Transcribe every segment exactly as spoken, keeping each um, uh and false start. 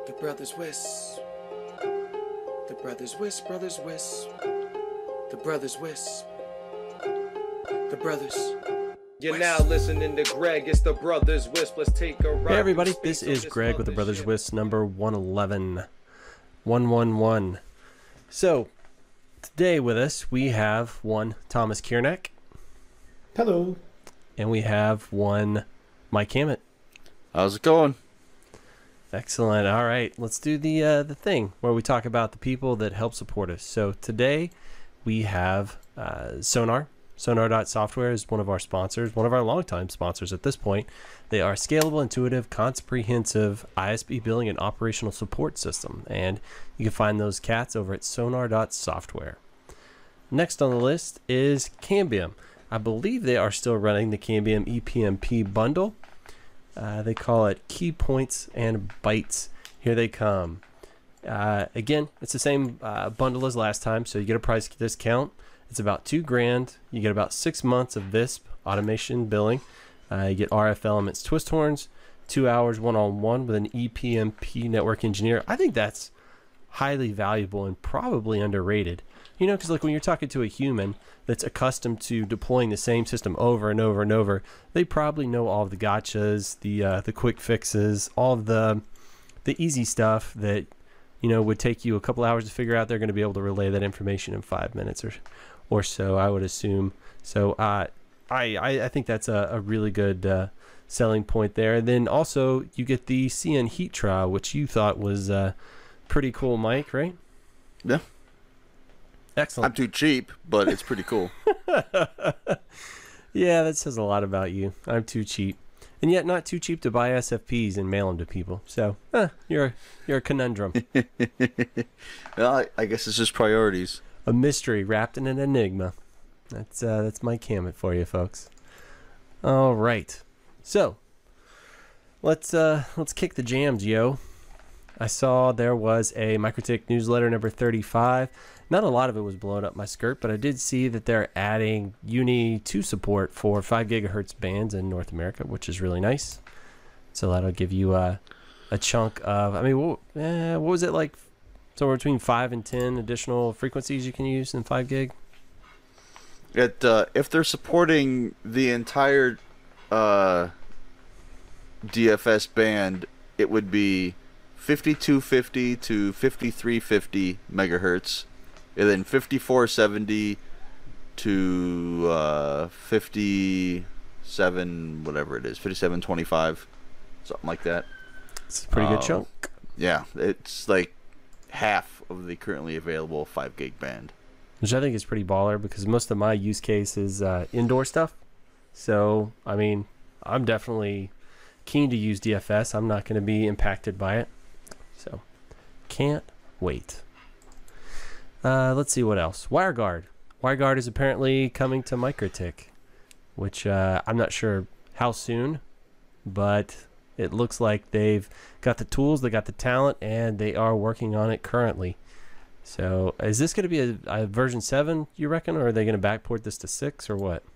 The brothers Whis. The brothers Whis, brothers Whis. The brothers Whis. The brothers. You're now listening to Greg. It's the Brothers Wisp. Let's take a ride. Hey everybody, this is Greg with the Brothers Wisp number one eleven. one one one. So, today with us we have one Thomas Kierneck. Hello. And we have one Mike Hammett. How's it going? Excellent. All right, let's do the uh, the thing where we talk about the people that help support us. So today we have uh, Sonar. Sonar.software is one of our sponsors, one of our longtime sponsors at this point. They are a scalable, intuitive, comprehensive I S P billing and operational support system. And you can find those cats over at Sonar.software. Next on the list is Cambium. I believe they are still running the Cambium E P M P bundle. Uh, they call it Key Points and Bytes. Here they come. Uh, again, it's the same uh, bundle as last time, so you get a price discount. It's about two grand. You get about six months of Visp automation billing. Uh, you get R F Elements twist horns, two hours one-on-one with an E P M P network engineer. I think that's highly valuable and probably underrated. You know, because like when you're talking to a human that's accustomed to deploying the same system over and over and over, they probably know all of the gotchas, the uh, the quick fixes, all of the the easy stuff that, you know, would take you a couple hours to figure out. They're going to be able to relay that information in five minutes or or so, I would assume. So uh, I, I I think that's a, a really good uh, selling point there. And then also you get the C N Heat Trial, which you thought was uh, pretty cool, Mike, right? Yeah. Excellent. I'm too cheap, but it's pretty cool. Yeah, that says a lot about you. I'm too cheap, and yet not too cheap to buy S F Ps and mail them to people. So, eh, you're you're a conundrum, Well, I, I guess it's just priorities. a mystery wrapped in an enigma. That's uh, that's Mike Hammett for you, folks. All right, so let's uh, let's kick the jams, yo. I saw there was a MikroTik newsletter number thirty-five. Not a lot of it was blowing up my skirt, but I did see that they're adding Uni two support for five gigahertz bands in North America, which is really nice. So that'll give you a, a chunk of, I mean, what, eh, what was it like? Somewhere between five and ten additional frequencies you can use in five gig? It uh, if they're supporting the entire uh, D F S band, it would be fifty-two fifty to fifty-three fifty megahertz, and then fifty-four seventy to uh, fifty-seven, whatever it is, fifty-seven twenty-five, something like that. It's a pretty good Uh, chunk. Yeah, it's like half of the currently available five gig band. Which I think is pretty baller because most of my use case is uh, indoor stuff. So, I mean, I'm definitely keen to use D F S. I'm not going to be impacted by it. So, can't wait. Uh, let's see what else. WireGuard. WireGuard is apparently coming to MikroTik, which uh, I'm not sure how soon, but it looks like they've got the tools, they got the talent, and they are working on it currently. So, is this going to be a, a version seven, you reckon, or are they going to backport this to six, or what?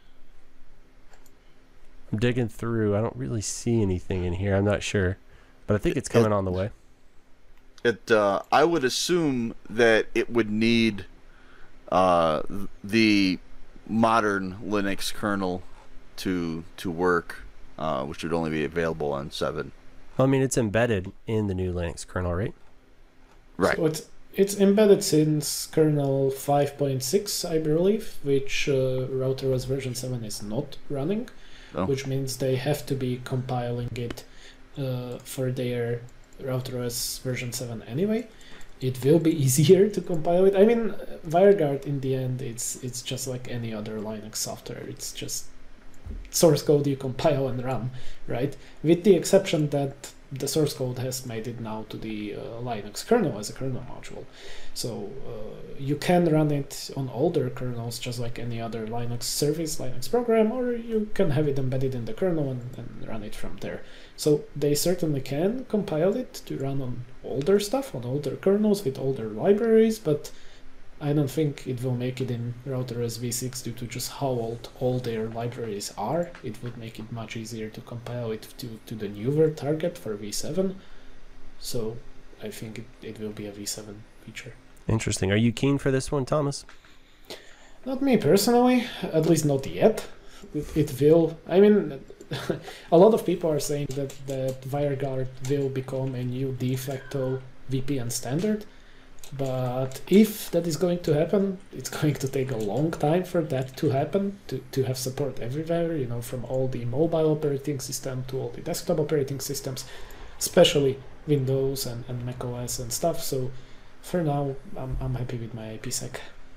I'm digging through. I don't really see anything in here. I'm not sure, but I think it's coming on the way. It, uh, I would assume that it would need uh, the modern Linux kernel to to work, uh, which would only be available on seven. Well, I mean, it's embedded in the new Linux kernel, right? Right. So it's, it's embedded since kernel five point six, I believe, which uh, RouterOS version seven is not running, Oh. which means they have to be compiling it uh, for their RouterOS version seven anyway. It will be easier to compile it. I mean, WireGuard in the end, it's it's just like any other Linux software. It's just source code you compile and run, right? With the exception that the source code has made it now to the uh, Linux kernel as a kernel module. So uh, you can run it on older kernels just like any other Linux service, Linux program, or you can have it embedded in the kernel and, and run it from there. So they certainly can compile it to run on older stuff, on older kernels with older libraries, but I don't think it will make it in RouterOS v six due to just how old all their libraries are. It would make it much easier to compile it to, to the newer target for v seven. So I think it, it will be a V seven feature. Interesting. Are you keen for this one, Thomas? Not me personally, at least not yet. It, it will. I mean, a lot of people are saying that, that WireGuard will become a new de facto V P N standard. But if that is going to happen, it's going to take a long time for that to happen, to, to have support everywhere, you know, from all the mobile operating system to all the desktop operating systems, especially Windows and, and macOS and stuff. So for now, I'm, I'm happy with my IPsec.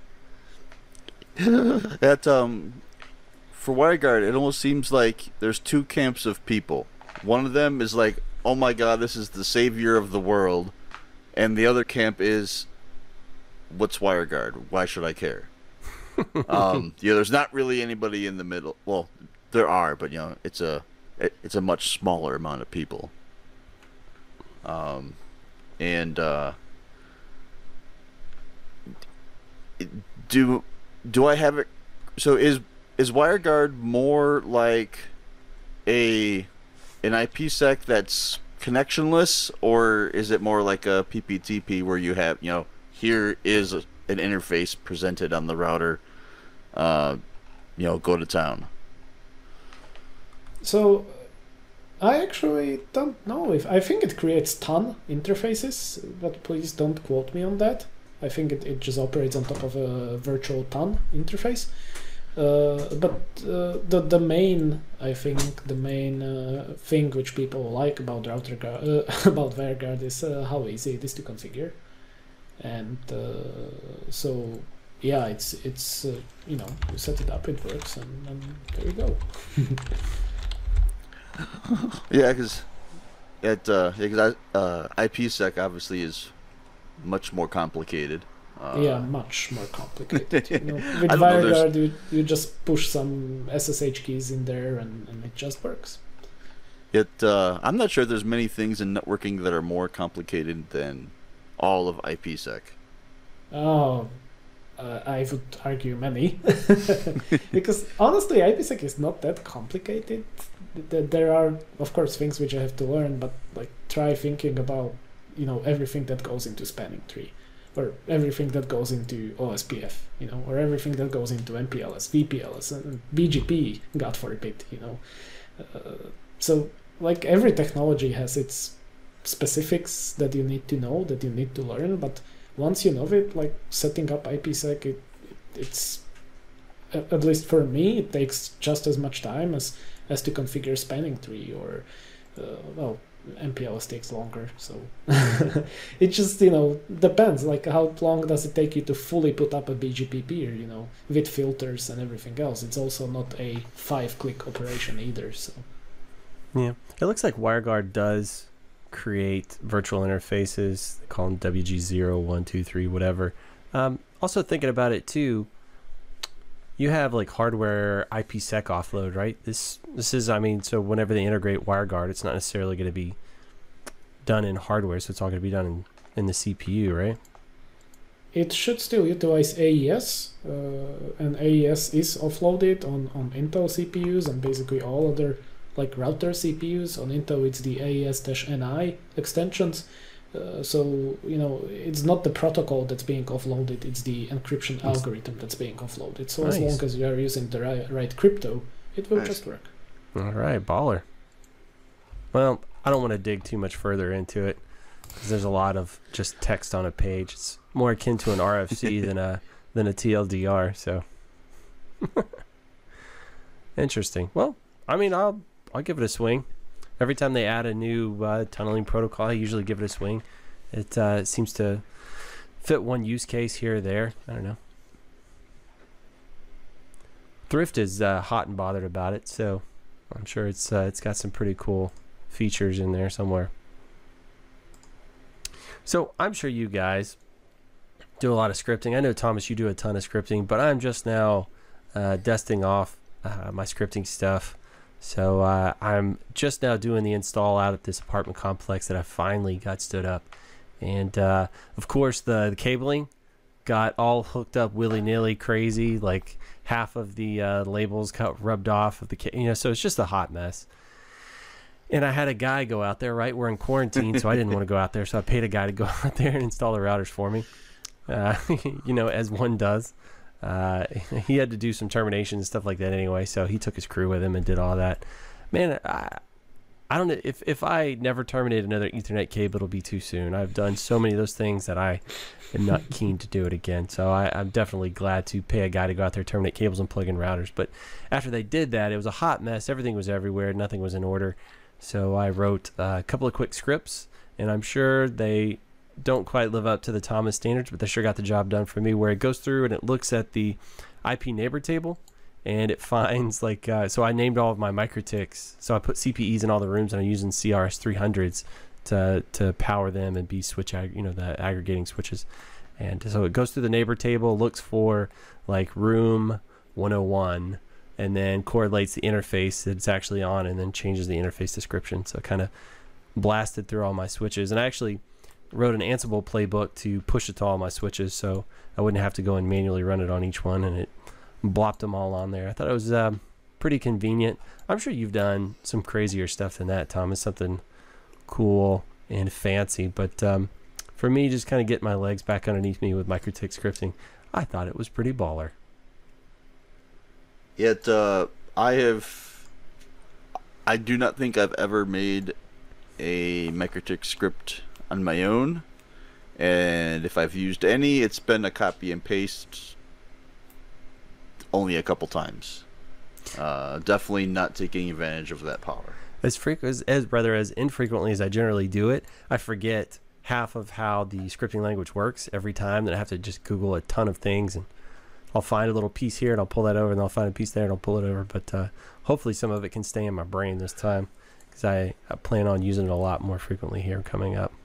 That um, for WireGuard, it almost seems like there's two camps of people. One of them is like, "Oh my God, this is the savior of the world," and the other camp is, "What's WireGuard? Why should I care?" um, yeah, there's not really anybody in the middle. Well, there are, but you know, it's a it, it's a much smaller amount of people. Um, and uh, do. Do I have it? So is is WireGuard more like a an IPsec that's connectionless, or is it more like a P P T P where you have, you know, here is a, an interface presented on the router, uh, you know, go to town? So I actually don't know if I think it creates ton interfaces, but please don't quote me on that. I think it, it just operates on top of a virtual ton interface. Uh, but uh, the the main, I think, the main uh, thing which people like about router uh, about WireGuard is uh, how easy it is to configure, and uh, so yeah, it's it's uh, you know, you set it up, it works, and, and there you go. Yeah, because it uh, yeah, cause I, uh, IPsec obviously is much more complicated. Uh, yeah, much more complicated. You know, with I don't know, WireGuard, you, you just push some S S H keys in there, and, and it just works. It uh, I'm not sure there's many things in networking that are more complicated than all of IPsec. Oh, uh, I would argue many, because honestly, IPsec is not that complicated. Th- There are, of course, things which I have to learn, but like try thinking about, you know, everything that goes into spanning tree, or everything that goes into O S P F, you know, or everything that goes into M P L S, V P L S, and B G P, God forbid, you know. Uh, so, like, every technology has its specifics that you need to know, that you need to learn, but once you know it, like, setting up IPsec, it, it, it's, at at least for me, it takes just as much time as, as to configure spanning tree, or, uh, well, M P L S takes longer, so it just, you know, depends. Like, how long does it take you to fully put up a B G P peer, you know, with filters and everything else? It's also not a five-click operation either. So Yeah, it looks like WireGuard does create virtual interfaces. They call them W G zero, one, two, three, whatever. Um, also thinking about it too, you have like hardware IPsec offload, right? This this is, I mean, so whenever they integrate WireGuard, it's not necessarily going to be done in hardware, so it's all going to be done in, in the C P U, right? it should still utilize A E S, uh, and A E S is offloaded on, on Intel C P Us and basically all other like router C P Us. On Intel, it's the A E S-N I extensions. Uh, so, you know, it's not the protocol that's being offloaded, it's the encryption algorithm that's being offloaded. So Nice. as long as you are using the right, right crypto, it will Nice. just work. All right, baller. Well, I don't want to dig too much further into it because there's a lot of just text on a page. It's more akin to an R F C than a than a T L D R. So interesting. Well, I mean, I'll I'll give it a swing. Every time they add a new uh, tunneling protocol, I usually give it a swing. It uh, seems to fit one use case here or there. I don't know. Thrift is uh, hot and bothered about it, so I'm sure it's uh, it's got some pretty cool features in there somewhere. So I'm sure you guys do a lot of scripting. I know, Thomas, you do a ton of scripting, but I'm just now uh, dusting off uh, my scripting stuff. So uh, I'm just now doing the install out at this apartment complex that I finally got stood up. And uh, of course, the, the cabling got all hooked up willy-nilly crazy. Like half of the uh, labels got rubbed off of the, ca- you know, so it's just a hot mess. And I had a guy go out there, right? We're in quarantine, so I didn't want to go out there. So I paid a guy to go out there and install the routers for me, uh, you know, as one does. Uh, he had to do some terminations and stuff like that anyway, so he took his crew with him and did all that. Man, I, I don't know. If, if I never terminate another Ethernet cable, it'll be too soon. I've done so many of those things that I am not keen to do it again. So I, I'm definitely glad to pay a guy to go out there, terminate cables, and plug in routers. But after they did that, it was a hot mess. Everything was everywhere. Nothing was in order. So I wrote a couple of quick scripts, and I'm sure they don't quite live up to the Thomas standards, but they sure got the job done for me, where it goes through and it looks at the I P neighbor table, and it finds like, uh, so I named all of my MikroTiks. So I put C P Es in all the rooms, and I'm using C R S three hundreds to to power them and be switch, ag- you know, the aggregating switches. And so it goes through the neighbor table, looks for like room one oh one, and then correlates the interface that it's actually on, and then changes the interface description. So it kind of blasted through all my switches. And I actually wrote an Ansible playbook to push it to all my switches, so I wouldn't have to go and manually run it on each one, and it blopped them all on there. I thought it was um, pretty convenient. I'm sure you've done some crazier stuff than that, Thomas, something cool and fancy. But um, for me, just kind of getting my legs back underneath me with MikroTik scripting, I thought it was pretty baller. Yet, uh, I have, I do not think I've ever made a MikroTik script on my own, and if I've used any, it's been a copy and paste only a couple times. Uh, definitely not taking advantage of that power. As frequent as, as rather as infrequently as I generally do it, I forget half of how the scripting language works every time. That I have to just Google a ton of things, and I'll find a little piece here and I'll pull that over, and I'll find a piece there and I'll pull it over. But uh, hopefully some of it can stay in my brain this time, because I, I plan on using it a lot more frequently here coming up.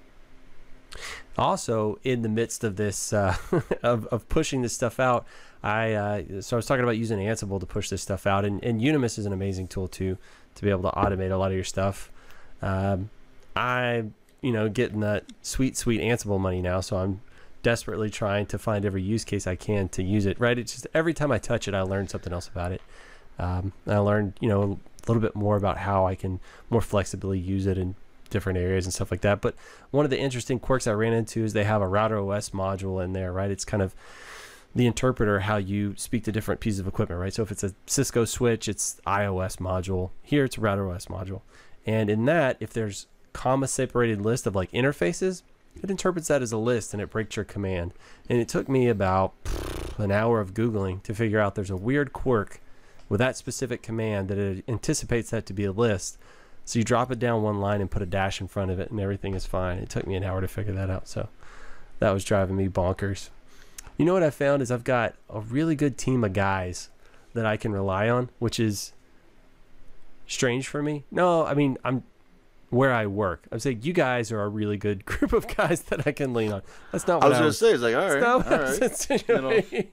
Also, in the midst of this, uh, of, of pushing this stuff out, I uh, so I was talking about using Ansible to push this stuff out, and, and Unimus is an amazing tool too, to be able to automate a lot of your stuff. Um, I, you know, getting that sweet, sweet Ansible money now, so I'm desperately trying to find every use case I can to use it. Right? It's just every time I touch it, I learn something else about it. Um, I learned, you know, a little bit more about how I can more flexibly use it in different areas and stuff like that. But one of the interesting quirks I ran into is they have a Router O S module in there, right? It's kind of the interpreter, how you speak to different pieces of equipment, right? So if it's a Cisco switch, it's I O S module. Here it's a Router O S module. And in that, if there's comma separated list of like interfaces, it interprets that as a list and it breaks your command. And it took me about an hour of Googling to figure out there's a weird quirk with that specific command that it anticipates that to be a list. So you drop it down one line and put a dash in front of it, and everything is fine. It took me an hour to figure that out, so that was driving me bonkers. You know what I found is I've got a really good team of guys that I can rely on, which is strange for me. No, I mean, I'm where I work. I'm saying you guys are a really good group of guys that I can lean on. That's not what I was I going to say. It's like, all right, all right. You know,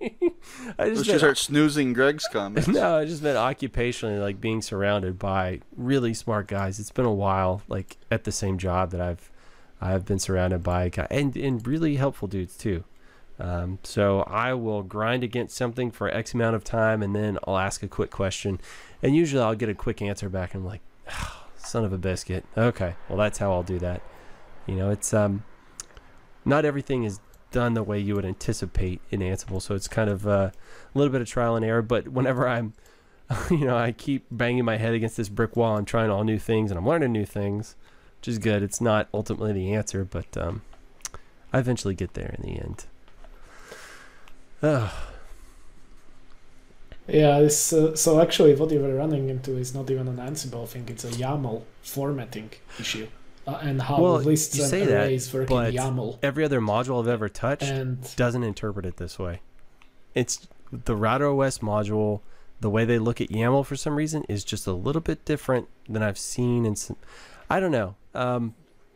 I let's just just start snoozing Greg's comments. No, I just meant occupationally, like being surrounded by really smart guys. It's been a while, like at the same job that I've I've been surrounded by guys, and and really helpful dudes too. Um, so I will grind against something for X amount of time, and then I'll ask a quick question, and usually I'll get a quick answer back. And I'm like, oh, son of a biscuit. Okay, well that's how I'll do that. You know, it's um, not everything is done the way you would anticipate in Ansible, so it's kind of uh, a little bit of trial and error. But whenever I'm, you know, I keep banging my head against this brick wall. I'm trying all new things, and I'm learning new things, which is good. It's not ultimately the answer, but um, I eventually get there in the end. Oh. Yeah, this, uh, so actually what you were running into is not even an Ansible thing, it's a YAML formatting issue. Uh, and how well, lists you and say arrays that, work but in YAML. Every other module I've ever touched And doesn't interpret it this way. It's the Router O S module, the way they look at YAML for some reason is just a little bit different than I've seen in some, I don't know. Um,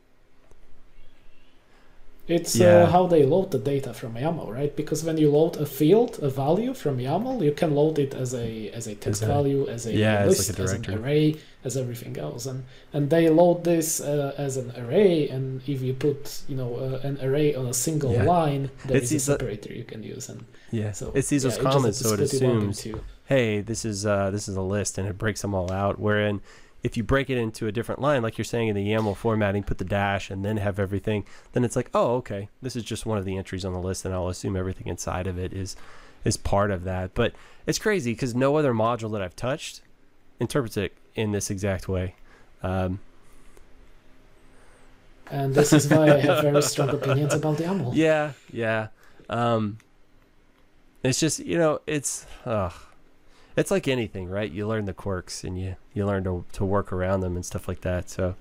It's Yeah. uh, how they load the data from YAML, right? Because when you load a field, a value from YAML, you can load it as a as a text As a- value, as a yeah, as list, like a as an directory. array, as everything else, and and they load this uh, as an array. And if you put you know uh, an array on a single Yeah. line, there It's is a these, uh, separator you can use. And yeah, so it sees yeah, those you just have comments, to so it split it one assumes, into- hey, this is uh, this is a list, and it breaks them all out. Wherein if you break it into a different line, like you're saying in the YAML formatting, put the dash and then have everything, then it's like, oh, okay, this is just one of the entries on the list, and I'll assume everything inside of it is is part of that. But it's crazy because no other module that I've touched interprets it in this exact way. Um, and this is why I have very strong opinions about YAML. Yeah, yeah. Um, it's just, you know, it's uh, it's like anything, right? You learn the quirks and you, you learn to to work around them and stuff like that. So,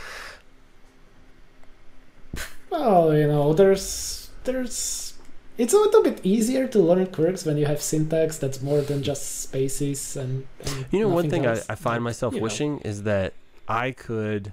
well, you know, there's there's it's a little bit easier to learn quirks when you have syntax that's more than just spaces and, and you know, one thing I, else. I find But, myself you know. wishing is that I could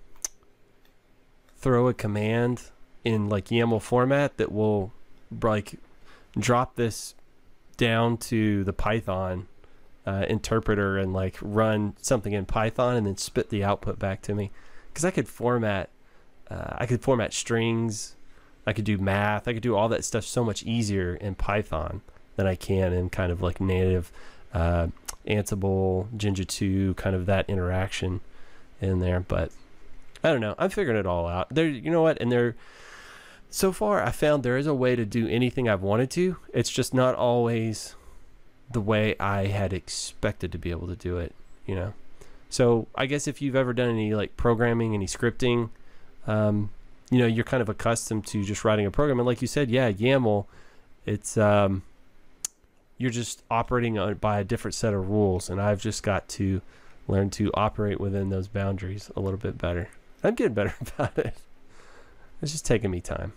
throw a command in like YAML format that will like drop this down to the Python uh, interpreter and like run something in Python and then spit the output back to me. Because I could format, uh, I could format strings. I could do math. I could do all that stuff so much easier in Python than I can in kind of like native uh, Ansible, Jinja two, kind of that interaction in there. But I don't know. I'm figuring it all out. There, you know what? And there, so far, I found there is a way to do anything I've wanted to. It's just not always the way I had expected to be able to do it. You know. So I guess if you've ever done any like programming, any scripting, um, you know, you're kind of accustomed to just writing a program. And like you said, yeah, YAML, it's, um, you're just operating on, by a different set of rules. And I've just got to learn to operate within those boundaries a little bit better. I'm getting better about it. It's just taking me time.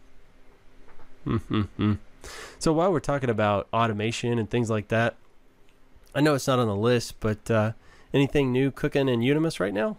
Mm-hmm. So while we're talking about automation and things like that, I know it's not on the list, but uh, anything new cooking in Unimus right now?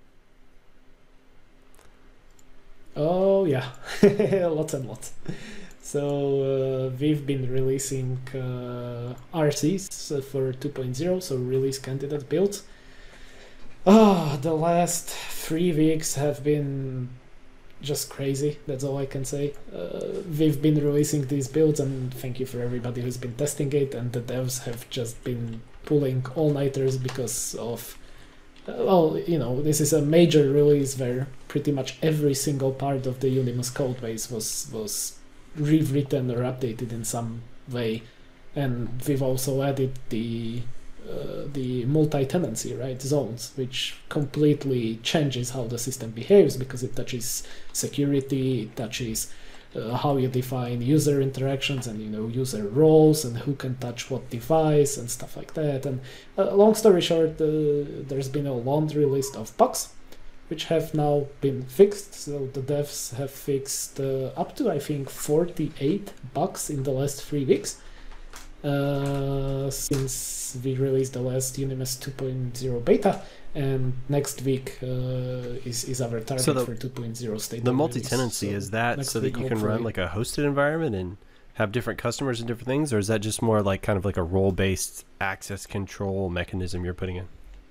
Oh yeah, lots and lots. So uh, we've been releasing uh, R Cs for two point oh, so release candidate builds. Oh, the last three weeks have been just crazy. That's all I can say. Uh, we've been releasing these builds, and thank you for everybody who's been testing it. And the devs have just been pulling all-nighters because of. Well, you know, this is a major release where pretty much every single part of the Unimus code base was was rewritten or updated in some way, and we've also added the uh, the multi-tenancy, right, zones, which completely changes how the system behaves because it touches security, it touches uh, how you define user interactions and, you know, user roles and who can touch what device and stuff like that. And uh, long story short, uh, there's been a laundry list of bugs which have now been fixed. So the devs have fixed uh, up to, I think, forty-eight bugs in the last three weeks uh, since we released the last Unimus two point oh beta. And next week uh, is, is our target So the- for two point oh stable The release. multi-tenancy, So is that next so that week, you can run hopefully- like a hosted environment and have different customers and different things, or is that just more like kind of like a role-based access control mechanism you're putting in?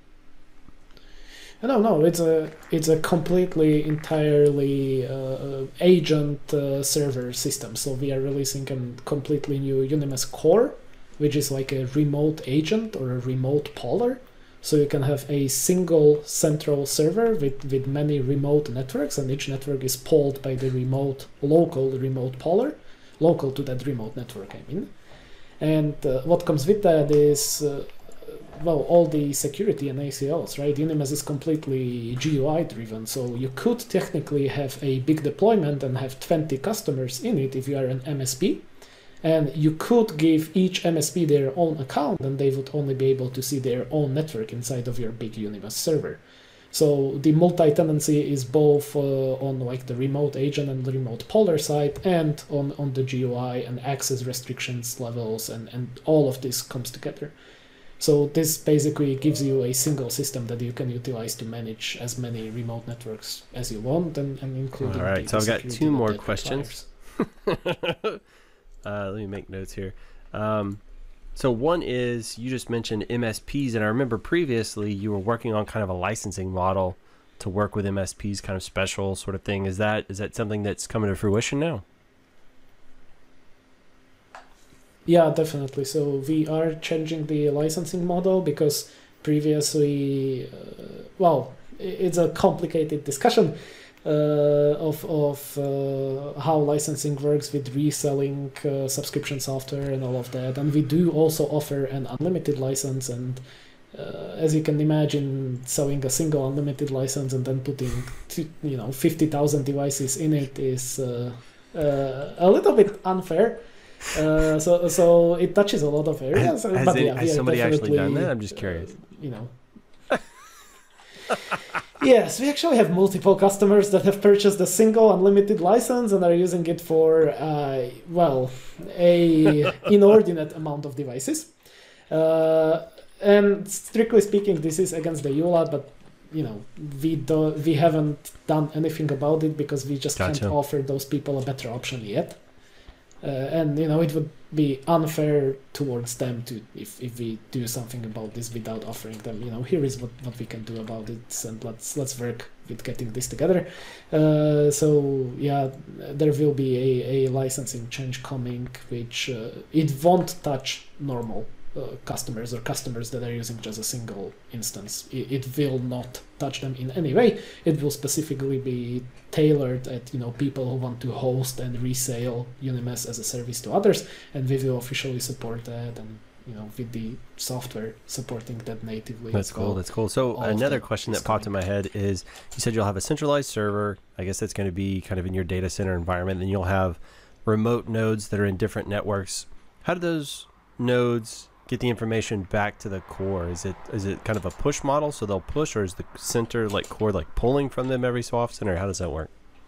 No, no, it's a it's a completely entirely uh, agent uh, server system. So we are releasing a completely new Unimus Core, which is like a remote agent or a remote poller. So you can have a single central server with, with many remote networks, and each network is polled by the remote, local remote poller, local to that remote network, I mean. And uh, what comes with that is, uh, well, all the security and A C Ls, right? Unimus is completely G U I driven, so you could technically have a big deployment and have twenty customers in it if you are an M S P. And you could give each M S P their own account, and they would only be able to see their own network inside of your big Unimus server. So the multi-tenancy is both uh, on like the remote agent and the remote poller side, and on, on the G U I and access restrictions levels, and, and all of this comes together. So this basically gives you a single system that you can utilize to manage as many remote networks as you want, and, and including All right, the, so the I've got security two that more that questions. requires. uh, let me make notes here. Um, so one is, you just mentioned M S Ps, and I remember previously you were working on kind of a licensing model to work with M S Ps, kind of special sort of thing. Is that is that something that's coming to fruition now? Yeah, definitely. So we are changing the licensing model because previously, uh, well, it's a complicated discussion uh, of of uh, how licensing works with reselling uh, subscription software and all of that. And we do also offer an unlimited license. And uh, as you can imagine, selling a single unlimited license and then putting two, you know fifty thousand devices in it is uh, uh, a little bit unfair. Uh, so so it touches a lot of areas. Has, but it, yeah, we has are somebody actually done definitely, that? I'm just curious. Uh, you know. Yes, we actually have multiple customers that have purchased a single unlimited license and are using it for, uh, well, a inordinate amount of devices. Uh, and strictly speaking, this is against the E U L A, but you know, we do we haven't done anything about it because we just Gotcha. can't offer those people a better option yet. Uh, and you know, it would be unfair towards them to if, if we do something about this without offering them, you know, here is what, what we can do about it, and let's let's work with getting this together. Uh, so yeah, there will be a, a licensing change coming, which uh, it won't touch normal uh, customers or customers that are using just a single instance. It, it will not touch them in any way. It will specifically be tailored at you know people who want to host and resale Unimes as a service to others, and we will officially support that, and you know with the software supporting that natively. That's as cool. well. That's cool. So All of another that question is that popped in coming. my head is, you said you'll have a centralized server. I guess that's going to be kind of in your data center environment. Then you'll have remote nodes that are in different networks. How do those nodes get the information back to the core? Is it is it kind of a push model, so they'll push, or is the center like core like pulling from them every so often, or how does that work?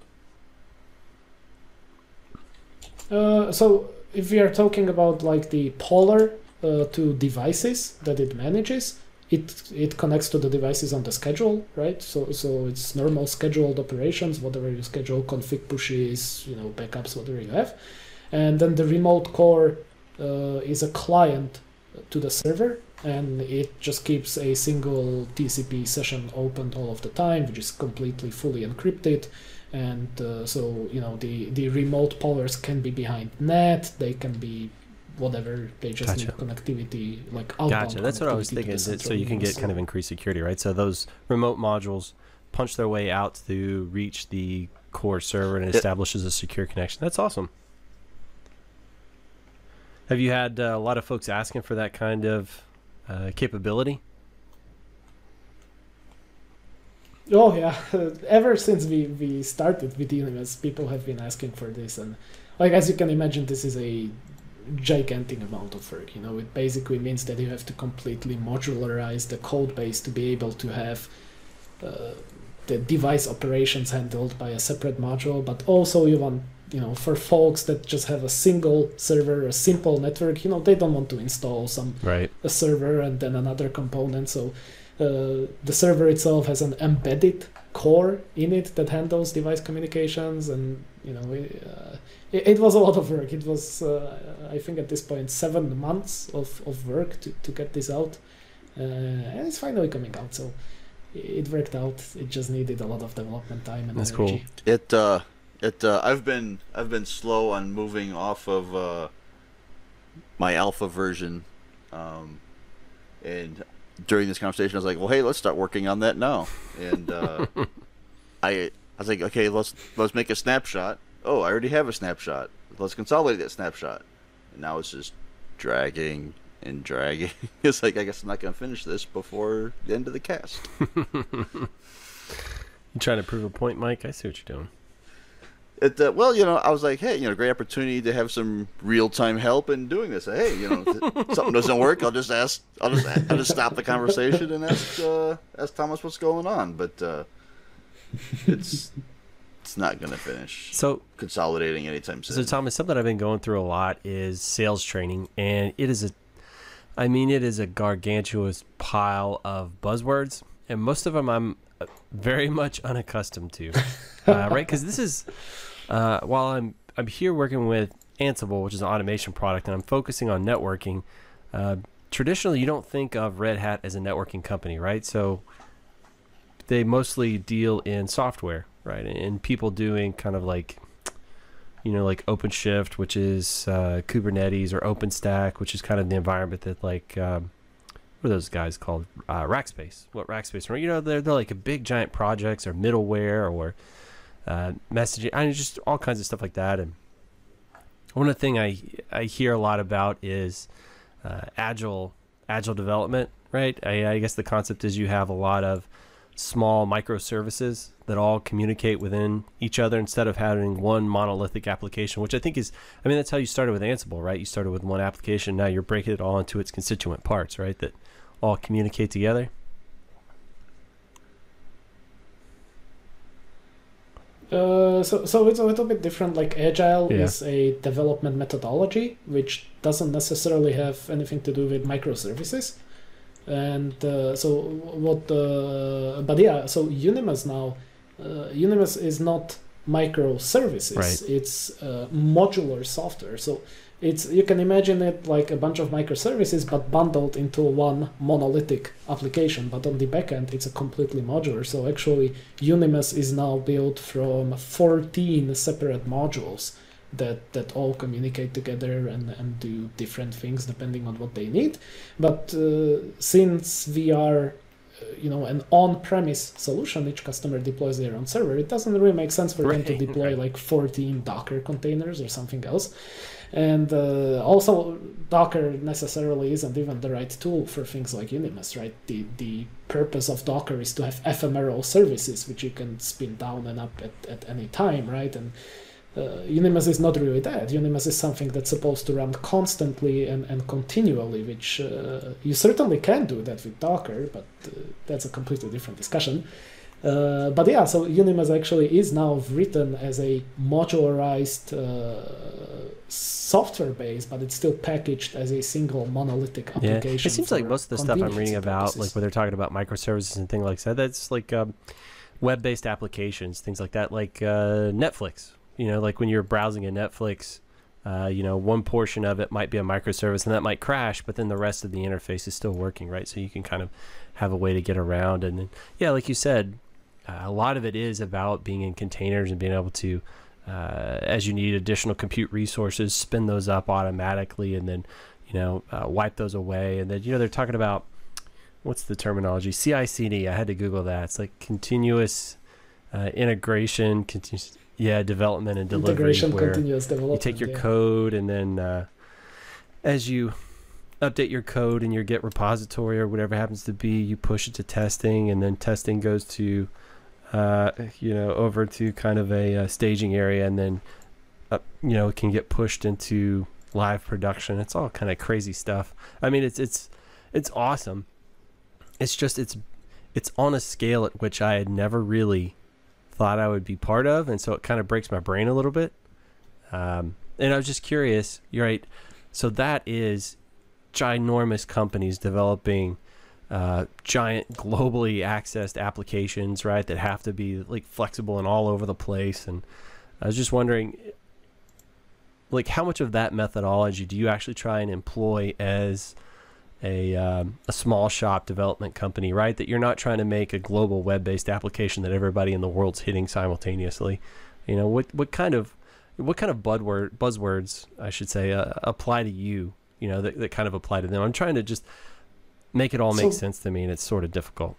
Uh, so if we are talking about like the polar uh, to devices that it manages, it it connects to the devices on the schedule, right? So so it's normal scheduled operations, whatever you schedule, config pushes, you know, backups, whatever you have, and then the remote core uh, is a client to the server, and it just keeps a single T C P session open all of the time, which is completely fully encrypted. And uh, so, you know, the, the remote powers can be behind net, they can be whatever, they just Gotcha. need connectivity, like outbound. Gotcha. That's what I was connectivity to thinking. the Is it, so central you can get Unimes. kind of increased security, right? So those remote modules punch their way out to reach the core server and it Yeah. establishes a secure connection. That's awesome. Have you had uh, a lot of folks asking for that kind of uh, capability? Oh yeah, ever since we, we started with Unimes, people have been asking for this, and like as you can imagine, this is a gigantic amount of work. You know, it basically means that you have to completely modularize the code base to be able to have uh, the device operations handled by a separate module, but also you want, you know, for folks that just have a single server, a simple network, you know, they don't want to install some Right. a server and then another component. So uh, the server itself has an embedded core in it that handles device communications, and you know it, uh, it, it was a lot of work. It was uh, I think at this point seven months of, of work to, to get this out, uh, and it's finally coming out. So it worked out. It just needed a lot of development time and That's energy. cool. It uh, it uh, I've been I've been slow on moving off of uh, my alpha version, um, and during this conversation, I was like, "Well, hey, let's start working on that now." And uh, I I was like, "Okay, let's let's make a snapshot." Oh, I already have a snapshot. Let's consolidate that snapshot. And now it's just dragging and dragging. It's like, I guess I'm not gonna finish this before the end of the cast. You trying to prove a point, Mike? I see what you're doing. It, uh, well, you know, I was like, hey, you know, great opportunity to have some real-time help in doing this. Hey, you know, if something doesn't work, I'll just ask, I'll just, I'll just stop the conversation and ask, uh, ask Thomas what's going on. But uh, it's, it's not gonna finish So, consolidating anytime so soon. Thomas, something I've been going through a lot is sales training, and it is a, I mean, it is a gargantuous pile of buzzwords, and most of them I'm very much unaccustomed to, uh, right? Because this is, uh, while I'm I'm here working with Ansible, which is an automation product, and I'm focusing on networking. Uh, traditionally, you don't think of Red Hat as a networking company, right? So they mostly deal in software, right? And people doing kind of like, you know, like OpenShift, which is uh, Kubernetes, or OpenStack, which is kind of the environment that like um, what are those guys called? Uh, Rackspace. What Rackspace? You know, they're, they're like a big giant projects or middleware or uh, messaging. I mean, just all kinds of stuff like that. And one of the thing I I hear a lot about is uh, agile agile development, right? I, I guess the concept is you have a lot of small microservices that all communicate within each other instead of having one monolithic application, which I think is, I mean, that's how you started with Ansible, right? You started with one application. Now you're breaking it all into its constituent parts, right? That all communicate together. Uh, so, so it's a little bit different. Like Agile Yeah. is a development methodology, which doesn't necessarily have anything to do with microservices. And uh, so what? Uh, but yeah, so Unimas now, uh, Unimas is not microservices. Right. It's uh, modular software. So it's, you can imagine it like a bunch of microservices, but bundled into one monolithic application. But on the back end, it's a completely modular. So actually, Unimas is now built from fourteen separate modules that that all communicate together and, and do different things depending on what they need. But uh, since we are, uh, you know, an on-premise solution, each customer deploys their own server, it doesn't really make sense for them to Right, deploy right. like fourteen Docker containers or something else. And uh, also, Docker necessarily isn't even the right tool for things like Unimas, right? The the purpose of Docker is to have ephemeral services which you can spin down and up at, at any time, right? And Uh, Unimas is not really that. Unimas is something that's supposed to run constantly and, and continually, which uh, you certainly can do that with Docker, but uh, that's a completely different discussion. Uh, but yeah, so Unimas actually is now written as a modularized uh, software base, but it's still packaged as a single monolithic Yeah, application. it seems like for most of the stuff I'm reading convenience about, purposes. like where they're talking about microservices and things like that, that's like um, web-based applications, things like that, like uh, Netflix. You know, like when you're browsing a Netflix, uh, you know, one portion of it might be a microservice and that might crash, but then the rest of the interface is still working, right? So you can kind of have a way to get around. And then, yeah, like you said, uh, a lot of it is about being in containers and being able to, uh, as you need additional compute resources, spin those up automatically and then, you know, uh, wipe those away. And then, you know, they're talking about, what's the terminology? C I C D. I had to Google that. It's like continuous uh, integration, continuous. Yeah, development and delivery. Integration, where continuous development. you take your yeah. code and then uh, as you update your code in your Git repository or whatever it happens to be, you push it to testing, and then testing goes to, uh, you know, over to kind of a, uh staging area, and then, uh, you know, it can get pushed into live production. It's all kind of crazy stuff. I mean, it's it's it's awesome. It's just it's it's on a scale at which I had never really thought I would be part of, and so it kind of breaks my brain a little bit. Um, and I was just curious, you're right, so that is ginormous companies developing uh, giant globally accessed applications, right, that have to be like flexible and all over the place. And I was just wondering, like, how much of that methodology do you actually try and employ as a um, a small shop development company, right? That you're not trying to make a global web-based application that everybody in the world's hitting simultaneously. You know, what what kind of what kind of buzzword buzzwords I should say uh, apply to you? You know, that that kind of apply to them. I'm trying to just make it all make So- sense to me, and it's sort of difficult.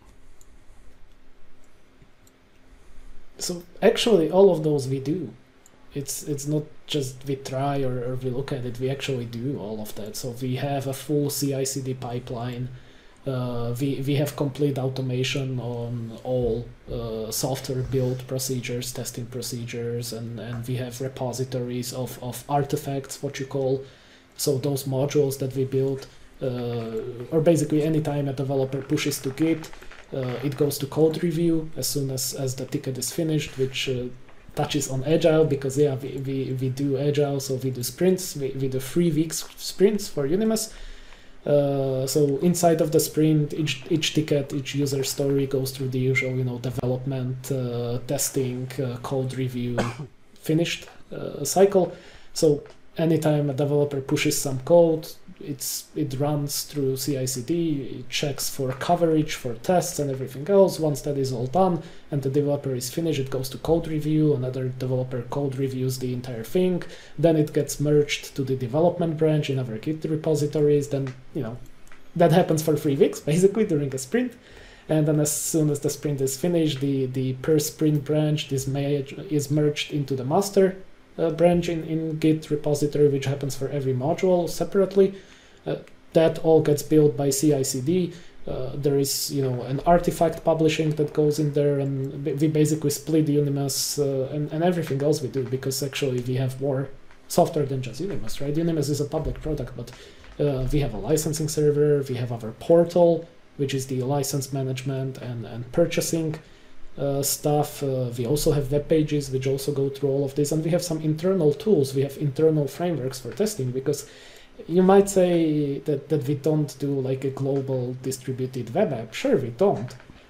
So actually, all of those we do. It's it's not just we try or, or we look at it. We actually do all of that. So we have a full C I C D pipeline. Uh, we we have complete automation on all uh, software build procedures, testing procedures, and, and we have repositories of, of artifacts, what you call. So those modules that we build, uh, or basically anytime a developer pushes to Git, uh, it goes to code review as soon as, as the ticket is finished, which uh, touches on Agile, because yeah, we, we, we do Agile, so we do sprints, we, we do three weeks sprints for Unimas. Uh, so inside of the sprint, each each ticket, each user story goes through the usual, you know, development, uh, testing, uh, code review, finished uh, cycle. So anytime a developer pushes some code, it's it runs through C I C D, it checks for coverage, for tests and everything else. Once that is all done and the developer is finished, it goes to code review, another developer code reviews the entire thing, then it gets merged to the development branch in our Git repositories, then, you know, that happens for three weeks, basically, during a sprint. And then as soon as the sprint is finished, the, the per sprint branch is, made, is merged into the master uh, branch in, in Git repository, which happens for every module separately. Uh, that all gets built by C I C D. Uh, there is, you know, an artifact publishing that goes in there, and we basically split Unimas uh, and, and everything else we do, because actually we have more software than just Unimas, right? Unimas is a public product, but uh, we have a licensing server, we have our portal, which is the license management and, and purchasing uh, stuff. Uh, we also have web pages, which also go through all of this, and we have some internal tools. We have internal frameworks for testing, because you might say that, that we don't do like a global distributed web app. Sure, we don't.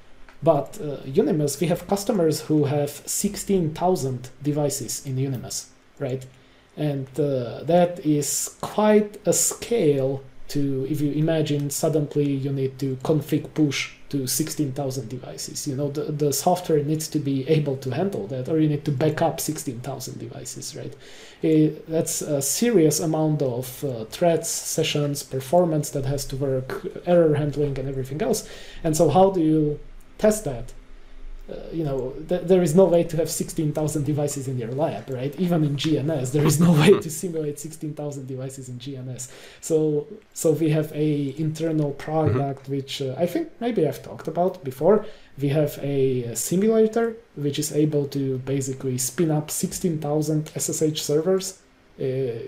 But uh, Unimas, we have customers who have sixteen thousand devices in Unimas, right? And uh, that is quite a scale to, if you imagine suddenly you need to config push to sixteen thousand devices. You know, the, the software needs to be able to handle that, or you need to back up sixteen thousand devices, right? It, that's a serious amount of uh, threads, sessions, performance that has to work, error handling and everything else. And so how do you test that? Uh, you know, th- there is no way to have sixteen thousand devices in your lab, right? Even in G N S, there is no way to simulate sixteen thousand devices in G N S. So, so we have a internal product, mm-hmm. which uh, I think maybe I've talked about before. We have a simulator which is able to basically spin up sixteen thousand S S H servers uh,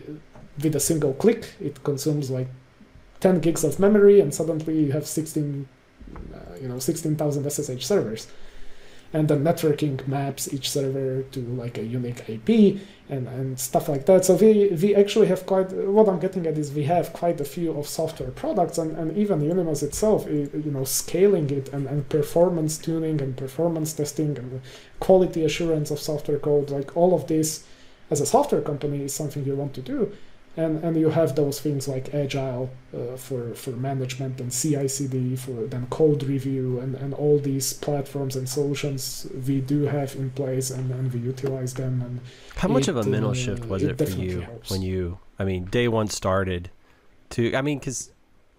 with a single click. It consumes like ten gigs of memory, and suddenly you have sixteen, uh, you know, sixteen thousand S S H servers. And then networking maps each server to like a unique I P and, and stuff like that. So we, we actually have quite, what I'm getting at is we have quite a few of software products, and, and even Unimas itself, you know, scaling it and, and performance tuning and performance testing and quality assurance of software code, like all of this as a software company is something you want to do. And, and you have those things like Agile uh, for, for management, and C I C D for then code review, and, and all these platforms and solutions we do have in place, and, and we utilize them. And how much it, of a mental uh, shift was it, it for you helps. when you, I mean, day one started to, I mean, because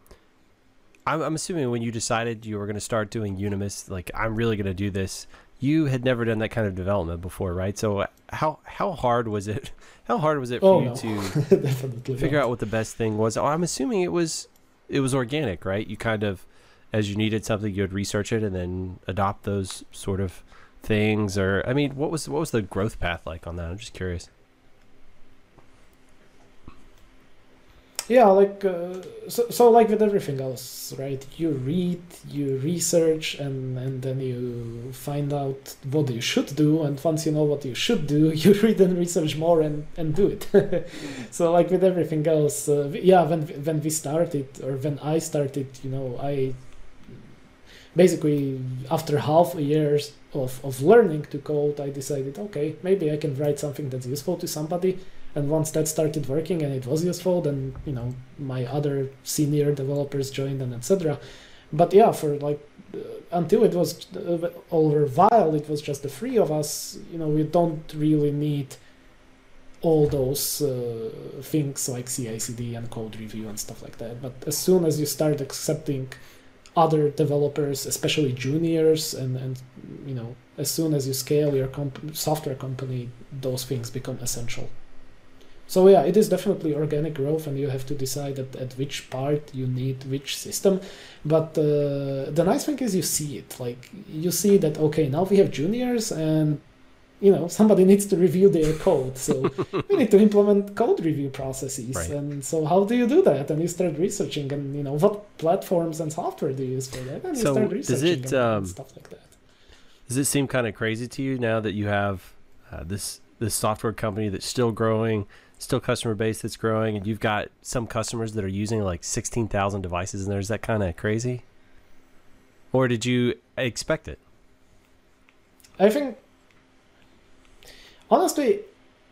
I'm, I'm assuming when you decided you were going to start doing Unimas, like, I'm really going to do this, you had never done that kind of development before, right? So how how hard was it? How hard was it for oh, you no. to figure not. out what the best thing was? Oh, I'm assuming it was it was organic, right? You kind of, as you needed something, you would research it and then adopt those sort of things. Or I mean, what was what was the growth path like on that? I'm just curious. Yeah, like uh, so, so like with everything else, right? You read, you research, and, and then you find out what you should do. And once you know what you should do, you read and research more and, and do it. So like with everything else, uh, yeah, when when we started, or when I started, you know, I basically after half a years of, of learning to code, I decided, okay, maybe I can write something that's useful to somebody. And once that started working and it was useful, then, you know, my other senior developers joined and et cetera. But yeah, for like, uh, until it was uh, over a while, it was just the three of us. You know, we don't really need all those uh, things like C I C D and code review and stuff like that. But as soon as you start accepting other developers, especially juniors, and, and you know, as soon as you scale your comp- software company, those things become essential. So yeah, it is definitely organic growth, and you have to decide at, at which part you need which system. But uh, the nice thing is you see it. Like, you see that, okay, now we have juniors, and, you know, somebody needs to review their code. So we need to implement code review processes. Right. And so how do you do that? And you start researching, and, you know, what platforms and software do you use for that? And you So start does researching it, and, um, and stuff like that. Does it seem kind of crazy to you now that you have uh, this this software company that's still growing, still customer base that's growing, and you've got some customers that are using like sixteen thousand devices in there? Is that kind of crazy? Or did you expect it? I think, honestly,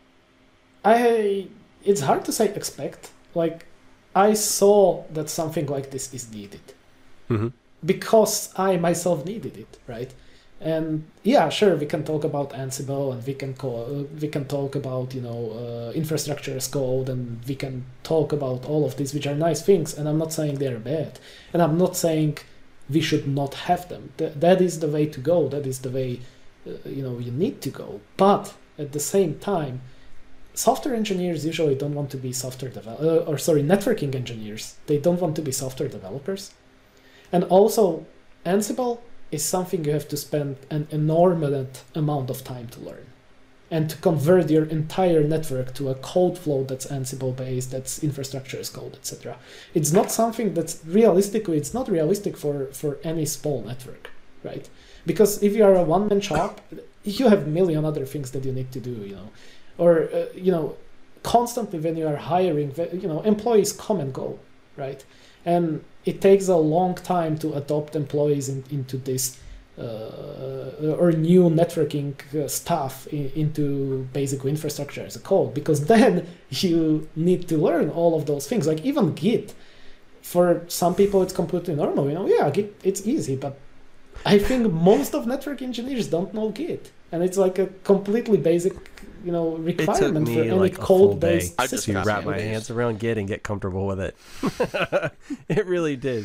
I it's hard to say expect. Like, I saw that something like this is needed. Mm-hmm. Because I myself needed it, right? And yeah, sure, we can talk about Ansible, and we can call, uh, we can talk about you know uh, infrastructure as code, and we can talk about all of these, which are nice things. And I'm not saying they're bad, and I'm not saying we should not have them. Th- that is the way to go. That is the way uh, you know you need to go. But at the same time, software engineers usually don't want to be software devel- uh, or sorry, networking engineers. They don't want to be software developers, and also Ansible is something you have to spend an enormous amount of time to learn and to convert your entire network to a code flow that's Ansible based, that's infrastructure as code, et cetera. It's not something that's realistically, it's not realistic for, for any small network, right? Because if you are a one-man shop, you have a million other things that you need to do, you know, or, uh, you know, constantly when you are hiring, you know, employees come and go, right? And it takes a long time to adopt employees in, into this uh, or new networking uh, stuff in, into basic infrastructure as a code, because then you need to learn all of those things. Like even Git, for some people it's completely normal. You know, yeah, Git, it's easy, but I think most of network engineers don't know Git, and it's like a completely basic, you know, requirement it took for me any like code-based I just to system. wrap my hands around Git and get comfortable with it. It really did.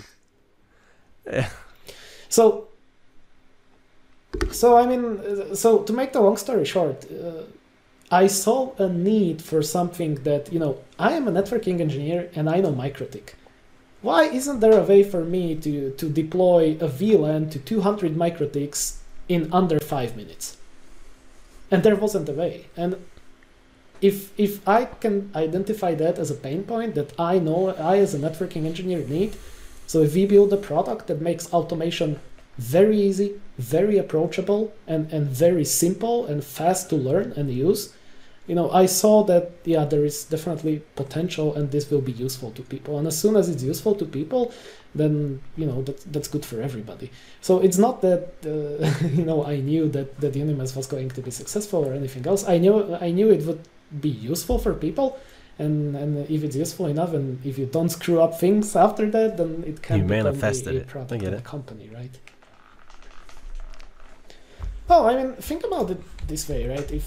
So, so I mean, uh, so to make the long story short, uh, I saw a need for something that, you know, I am a networking engineer and I know MikroTik. Why isn't there a way for me to, to deploy a V LAN to two hundred MikroTiks in under five minutes? And there wasn't a way. And if if I can identify that as a pain point that I know I as a networking engineer need, so if we build a product that makes automation very easy, very approachable, and, and very simple and fast to learn and use, you know, I saw that, yeah, there is definitely potential and this will be useful to people. And as soon as it's useful to people, then, you know, that, that's good for everybody. So it's not that, uh, you know, I knew that, that Unimes was going to be successful or anything else. I knew I knew it would be useful for people. And, and if it's useful enough, and if you don't screw up things after that, then it can You become manifested a, a it. I product get of a it. company, right? Well, I mean, think about it this way, right? If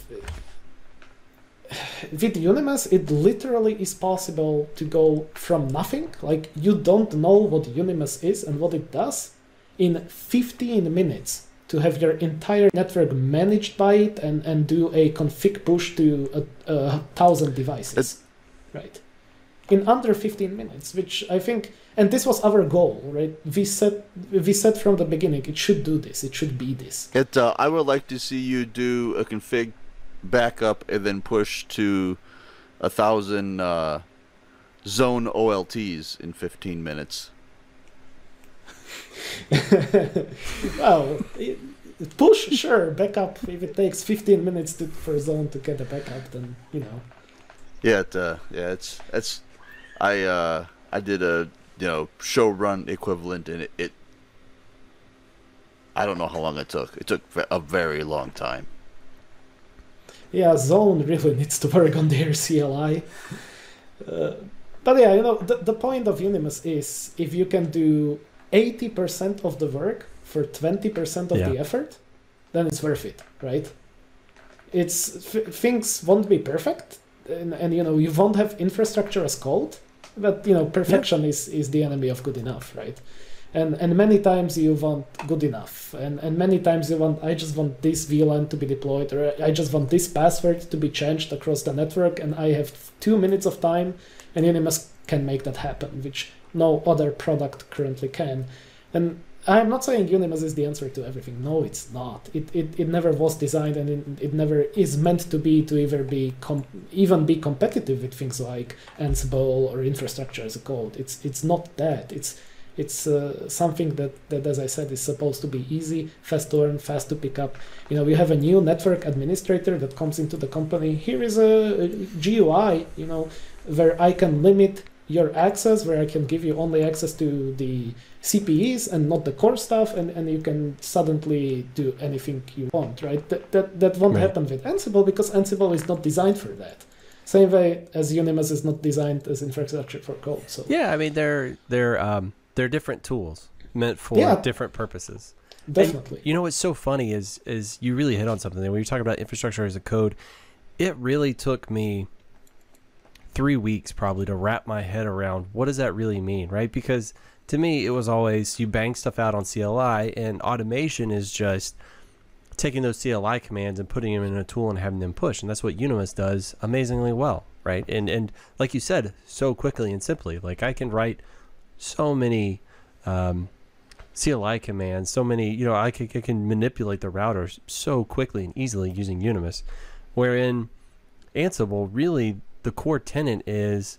with Unimes, it literally is possible to go from nothing, like you don't know what Unimes is and what it does, in fifteen minutes to have your entire network managed by it and, and do a config push to a, a thousand devices, It's- right? In under fifteen minutes, which I think, and this was our goal, right? We said we said from the beginning, it should do this, it should be this. It. Uh, I would like to see you do a config backup and then push to a thousand uh, zone O L Ts in fifteen minutes. Well, it- push, sure, backup. If it takes fifteen minutes to, for a zone to get a backup, then you know. Yeah, it, uh, yeah, it's it's. I uh, I did a you know show run equivalent, and it, it. I don't know how long it took. It took a very long time. Yeah, Zone really needs to work on their C L I. Uh, but yeah, you know, the, the point of Unimes is if you can do eighty percent of the work for twenty percent of Yeah. the effort, then it's worth it, right? It's f- things won't be perfect, and, and you know, you won't have infrastructure as code, but you know, perfection is, is the enemy of good enough, right? And and many times you want good enough, and, and many times you want, I just want this V LAN to be deployed, or I just want this password to be changed across the network, and I have two minutes of time, and Unimes can make that happen, which no other product currently can. And I'm not saying Unimes is the answer to everything. No, it's not. It it, it never was designed, and it, it never is meant to be to either be com- even be competitive with things like Ansible or infrastructure as a code. It's it's not that. It's It's uh, something that, that, as I said, is supposed to be easy, fast to learn, fast to pick up. You know, we have a new network administrator that comes into the company. Here is a G U I, you know, where I can limit your access, where I can give you only access to the C P Es and not the core stuff, and, and you can suddenly do anything you want, right? That that, that won't Right. happen with Ansible, because Ansible is not designed for that. Same way as Unimes is not designed as infrastructure for code. So Yeah, I mean they're they're um they're different tools meant for Yeah. different purposes. Definitely. And you know what's so funny is is you really hit on something there. When you're talking about infrastructure as a code, it really took me three weeks probably to wrap my head around what does that really mean, right? Because to me, it was always you bang stuff out on C L I, and automation is just taking those C L I commands and putting them in a tool and having them push. And that's what Unimus does amazingly well, right? And and like you said, so quickly and simply. Like I can write so many um, C L I commands, so many, you know, I can, I can manipulate the routers so quickly and easily using Unimus. Wherein Ansible, really, the core tenet is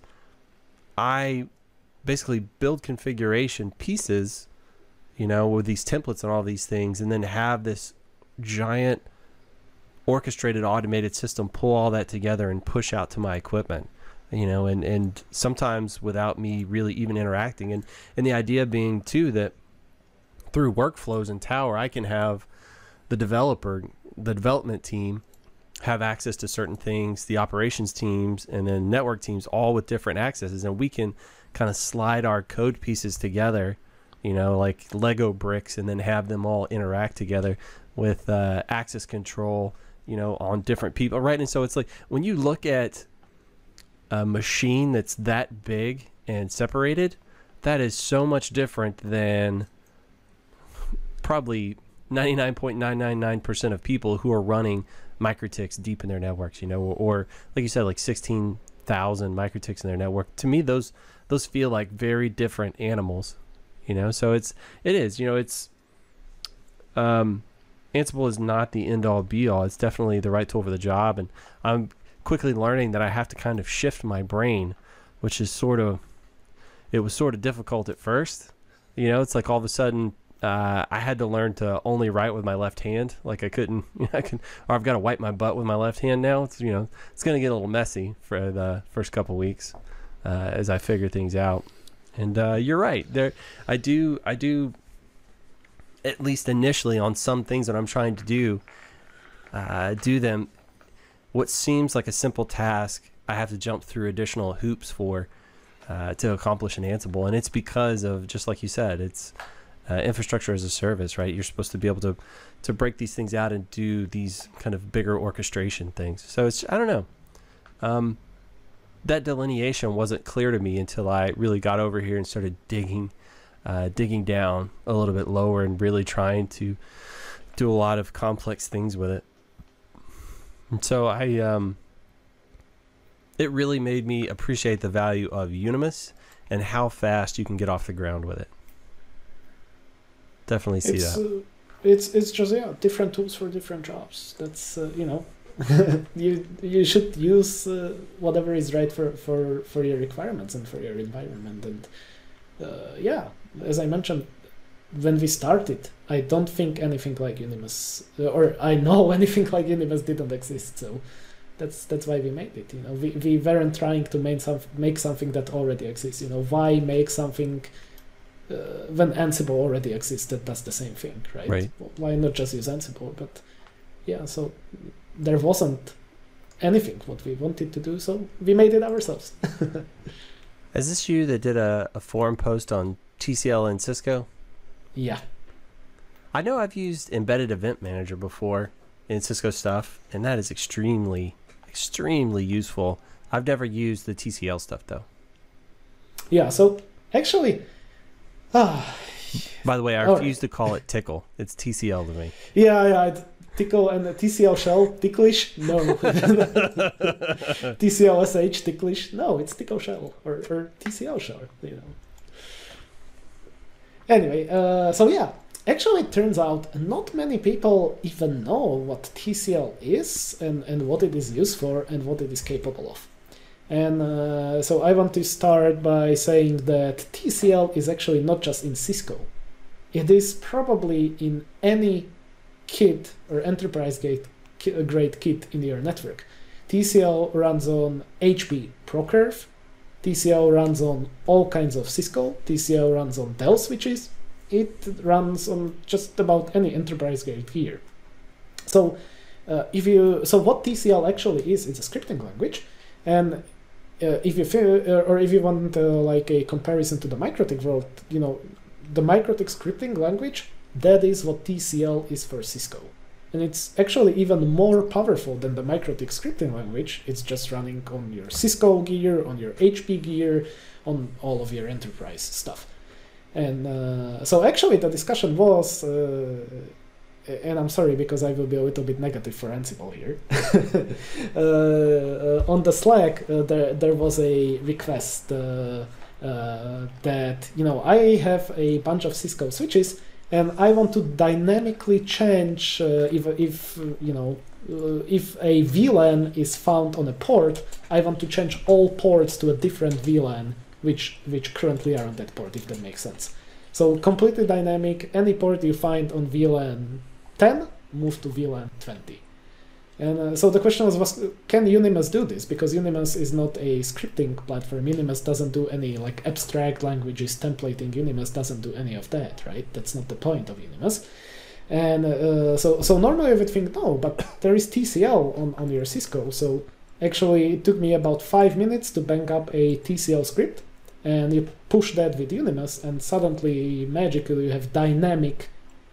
I basically build configuration pieces, you know, with these templates and all these things, and then have this giant orchestrated automated system pull all that together and push out to my equipment, you know, and, and sometimes without me really even interacting. And, and the idea being too that through workflows in Tower, I can have the developer, the development team have access to certain things, the operations teams and then network teams all with different accesses, and we can kind of slide our code pieces together, you know, like Lego bricks, and then have them all interact together with uh, access control, you know, on different people, right? And so it's like when you look at a machine that's that big and separated, that is so much different than probably ninety-nine point nine nine nine percent of people who are running MikroTiks deep in their networks, you know, or, or like you said, like sixteen thousand MikroTiks in their network. To me, those those feel like very different animals, you know. So it's it is, you know, it's um, Ansible is not the end all be all. It's definitely the right tool for the job, and I'm quickly learning that I have to kind of shift my brain, which is sort of it was sort of difficult at first, you know. It's like all of a sudden. Uh, I had to learn to only write with my left hand. Like I couldn't, you know, I can, or I've got to wipe my butt with my left hand now. It's, you know, it's going to get a little messy for the first couple weeks uh, as I figure things out. And uh, you're right. There, I do, I do. At least initially, on some things that I'm trying to do, uh, do them. What seems like a simple task, I have to jump through additional hoops for uh, to accomplish in Ansible, and it's because of just like you said, it's. Uh, infrastructure as a service, right? You're supposed to be able to to break these things out and do these kind of bigger orchestration things. So it's, I don't know. Um, that delineation wasn't clear to me until I really got over here and started digging, uh, digging down a little bit lower and really trying to do a lot of complex things with it. And so I, um, it really made me appreciate the value of Unimus and how fast you can get off the ground with it. Definitely see it's, that. Uh, it's it's just yeah, different tools for different jobs. That's uh, you know, you you should use uh, whatever is right for, for, for your requirements and for your environment. And uh, yeah, as I mentioned, when we started, I don't think anything like Unimus, or I know anything like Unimus didn't exist. So that's that's why we made it. You know, we we weren't trying to make some make something that already exists. You know, why make something Uh, when Ansible already exists that does the same thing, right? Right. Why not just use Ansible? But yeah, so there wasn't anything what we wanted to do, so we made it ourselves. Is this you that did a, a forum post on T C L and Cisco? Yeah. I know I've used Embedded Event Manager before in Cisco stuff, and that is extremely, extremely useful. I've never used the T C L stuff, though. Yeah, so actually... Ah, By the way, I oh, refuse to call it Tickle. It's T C L to me. Yeah, yeah, I'd Tickle and the T C L shell, ticklish? No. T C L S H, ticklish? No, it's Tickle shell, or, or T C L shell, you know. Anyway, uh, so yeah, actually it turns out not many people even know what T C L is and, and what it is used for and what it is capable of. And uh, so I want to start by saying that T C L is actually not just in Cisco. It is probably in any kit or enterprise grade kit in your network. T C L runs on H P ProCurve. T C L runs on all kinds of Cisco. T C L runs on Dell switches. It runs on just about any enterprise grade gear. So uh, if you so what T C L actually is, it's a scripting language. And Uh, if you feel, uh, or if you want uh, like a comparison to the MikroTik world, you know, the MikroTik scripting language That is what T C L is for Cisco. And it's actually even more powerful than the MikroTik scripting language. It's just running on your Cisco gear, on your H P gear, on all of your enterprise stuff. And uh, so actually the discussion was, uh, and I'm sorry because I will be a little bit negative for Ansible here. uh, uh, on the Slack, uh, there, there was a request uh, uh, that, you know, I have a bunch of Cisco switches and I want to dynamically change uh, if, if, you know, uh, if a V LAN is found on a port, I want to change all ports to a different V LAN which which currently are on that port, if that makes sense. So completely dynamic, any port you find on V LAN ten, move to V LAN twenty. And uh, so the question was, was, can Unimas do this? Because Unimas is not a scripting platform. Unimas doesn't do any like abstract languages, templating. Unimas doesn't do any of that, right? That's not the point of Unimas. And uh, so so normally I would think, no, but there is T C L on, on your Cisco. So actually it took me about five minutes to bang up a T C L script. And you push that with Unimas, and suddenly, magically, you have dynamic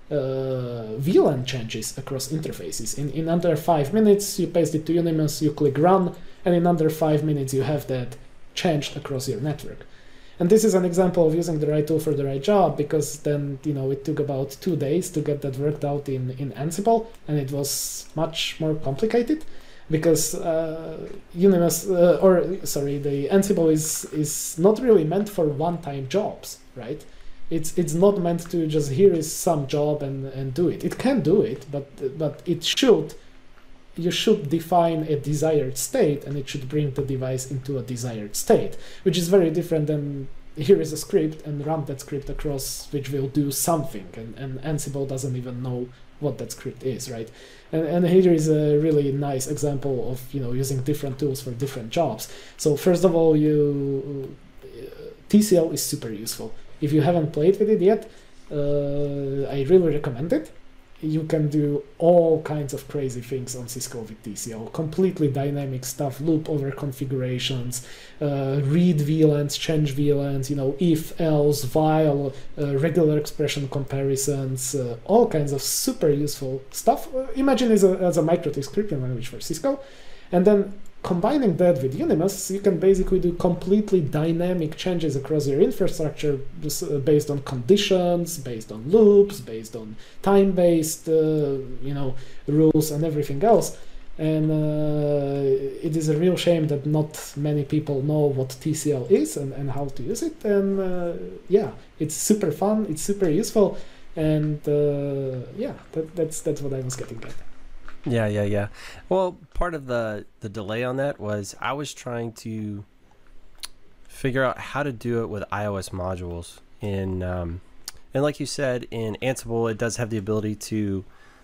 uh, V LAN changes across interfaces. In, in under five minutes, you paste it to Unimas, you click run, and in under five minutes, you have that changed across your network. And this is an example of using the right tool for the right job, because then, you know, it took about two days to get that worked out in, in Ansible, and it was much more complicated. Because uh, Unimas, uh, or sorry, the Ansible is is not really meant for one-time jobs, right? It's it's not meant to just here is some job and, and do it. It can do it, but but it should. You should define a desired state, and it should bring the device into a desired state, which is very different than here is a script and run that script across, which will do something, and, and Ansible doesn't even know what that script is, right? And, and here is a really nice example of, you know, using different tools for different jobs. So first of all, you uh, T C L is super useful. If you haven't played with it yet, uh, I really recommend it. You can do all kinds of crazy things on Cisco with T C L. Completely dynamic stuff, loop over configurations, uh, read V LANs, change V LANs, you know, if, else, while, uh, regular expression comparisons, uh, all kinds of super useful stuff. Uh, imagine as a, as a MikroTik scripting language for Cisco. And then combining that with Unimas, you can basically do completely dynamic changes across your infrastructure based on conditions, based on loops, based on time-based, uh, you know, rules and everything else. And uh, it is a real shame that not many people know what T C L is and, and how to use it. And uh, yeah, it's super fun, it's super useful, and uh, yeah, that, that's that's what I was getting at. Yeah, yeah, yeah. Well, part of the, the delay on that was I was trying to figure out how to do it with iOS modules. In um, and like you said, in Ansible, it does have the ability to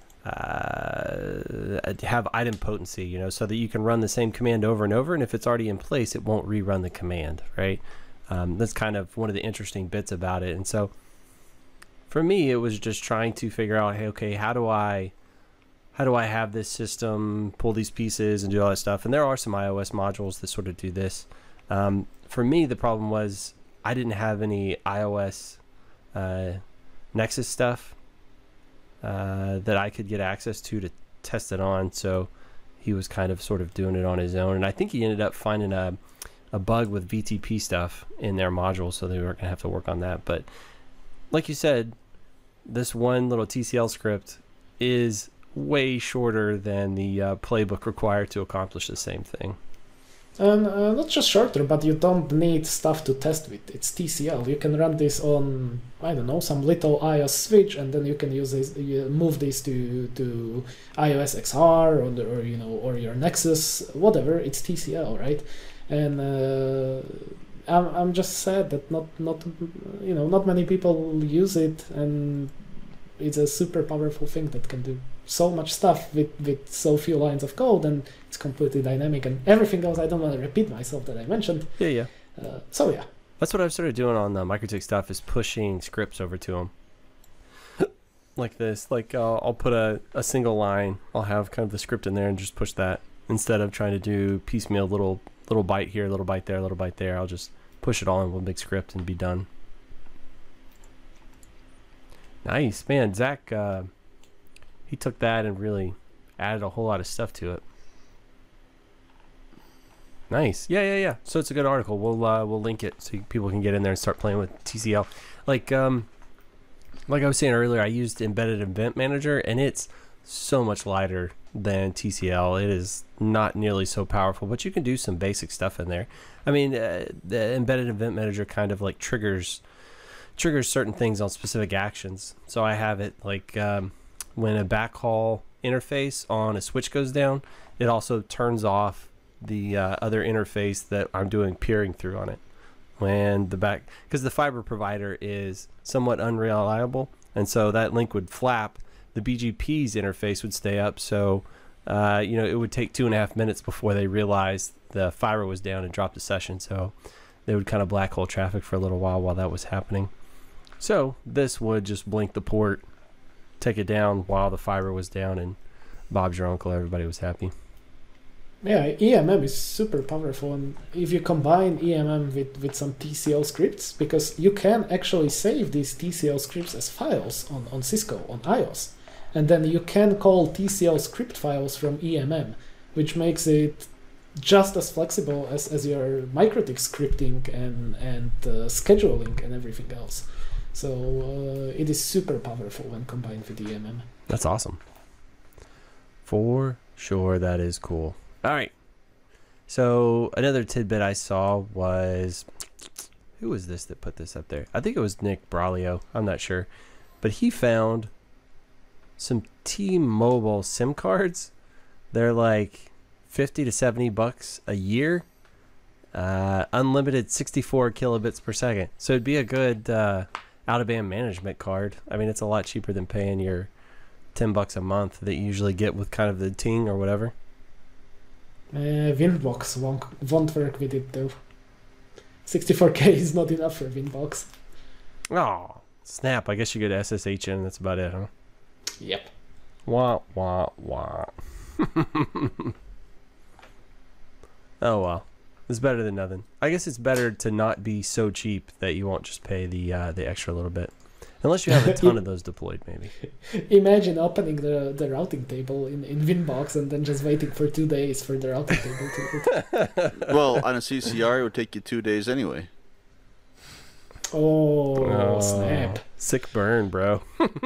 uh, have idempotency, you know, so that you can run the same command over and over, and if it's already in place, it won't rerun the command, right? Um, that's kind of one of the interesting bits about it. And so for me, it was just trying to figure out, hey, okay, how do I how do I have this system pull these pieces and do all that stuff? And there are some iOS modules that sort of do this. Um, for me, the problem was I didn't have any iOS uh, Nexus stuff uh, that I could get access to to test it on. So he was kind of sort of doing it on his own. And I think he ended up finding a, a bug with V T P stuff in their module, so they were going to have to work on that. But like you said, this one little T C L script is way shorter than the uh, playbook required to accomplish the same thing. And uh, not just shorter, but you don't need stuff to test with. It's T C L. You can run this on, I don't know, some little iOS switch, and then you can use this, you move this to to iOS X R or the, or you know or your Nexus, whatever. It's T C L, right? And uh, I'm I'm just sad that not not you know not many people use it, and it's a super powerful thing that can do so much stuff with, with so few lines of code, and it's completely dynamic, and everything else I don't want to repeat myself that I mentioned. Yeah, yeah. Uh, so yeah. That's what I've started doing on the MikroTik stuff, is pushing scripts over to them. Like this, like uh, I'll put a, a single line, I'll have kind of the script in there and just push that, instead of trying to do piecemeal little little byte here, little byte there, little byte there. I'll just push it all in one big script and be done. Nice, man. Zach, uh, he took that and really added a whole lot of stuff to it. Nice. Yeah, yeah, yeah. So it's a good article. We'll uh, we'll link it so people can get in there and start playing with T C L. Like um, like I was saying earlier, I used Embedded Event Manager, and it's so much lighter than T C L. It is not nearly so powerful, but you can do some basic stuff in there. I mean, uh, the Embedded Event Manager kind of like triggers triggers certain things on specific actions. So I have it like um, when a backhaul interface on a switch goes down, it also turns off the uh, other interface that I'm doing peering through on it. When the back, because the fiber provider is somewhat unreliable, and so that link would flap, the B G P's interface would stay up. So, uh, you know, it would take two and a half minutes before they realized the fiber was down and dropped the session. So they would kind of black hole traffic for a little while while that was happening. So this would just blink the port, take it down while the fiber was down, and Bob's your uncle. Everybody was happy. Yeah, E M M is super powerful, and if you combine E M M with, with some T C L scripts, because you can actually save these T C L scripts as files on, on Cisco, on iOS, and then you can call T C L script files from E M M, which makes it just as flexible as, as your MikroTik scripting and, and uh, scheduling and everything else. So uh, it is super powerful when combined with E M M. That's awesome. For sure, that is cool. All right. So another tidbit I saw was, who was this that put this up there? I think it was Nick Braulio. I'm not sure. But he found some T-Mobile SIM cards. They're like fifty to seventy bucks a year. Uh, unlimited sixty-four kilobits per second. So it'd be a good uh, out-of-band management card. I mean, it's a lot cheaper than paying your ten bucks a month that you usually get with kind of the Ting or whatever. Uh, Winbox won't, won't work with it though. sixty-four K is not enough for Winbox. Oh, snap. I guess you get S S H in. That's about it, huh? Yep. Wah, wah, wah. Oh, well. It's better than nothing. I guess it's better to not be so cheap that you won't just pay the uh, the extra little bit. Unless you have a ton of those deployed, maybe. Imagine opening the, the routing table in, in Winbox and then just waiting for two days for the routing table to... Well, on a C C R, it would take you two days anyway. Oh, Oh, snap. Sick burn, bro.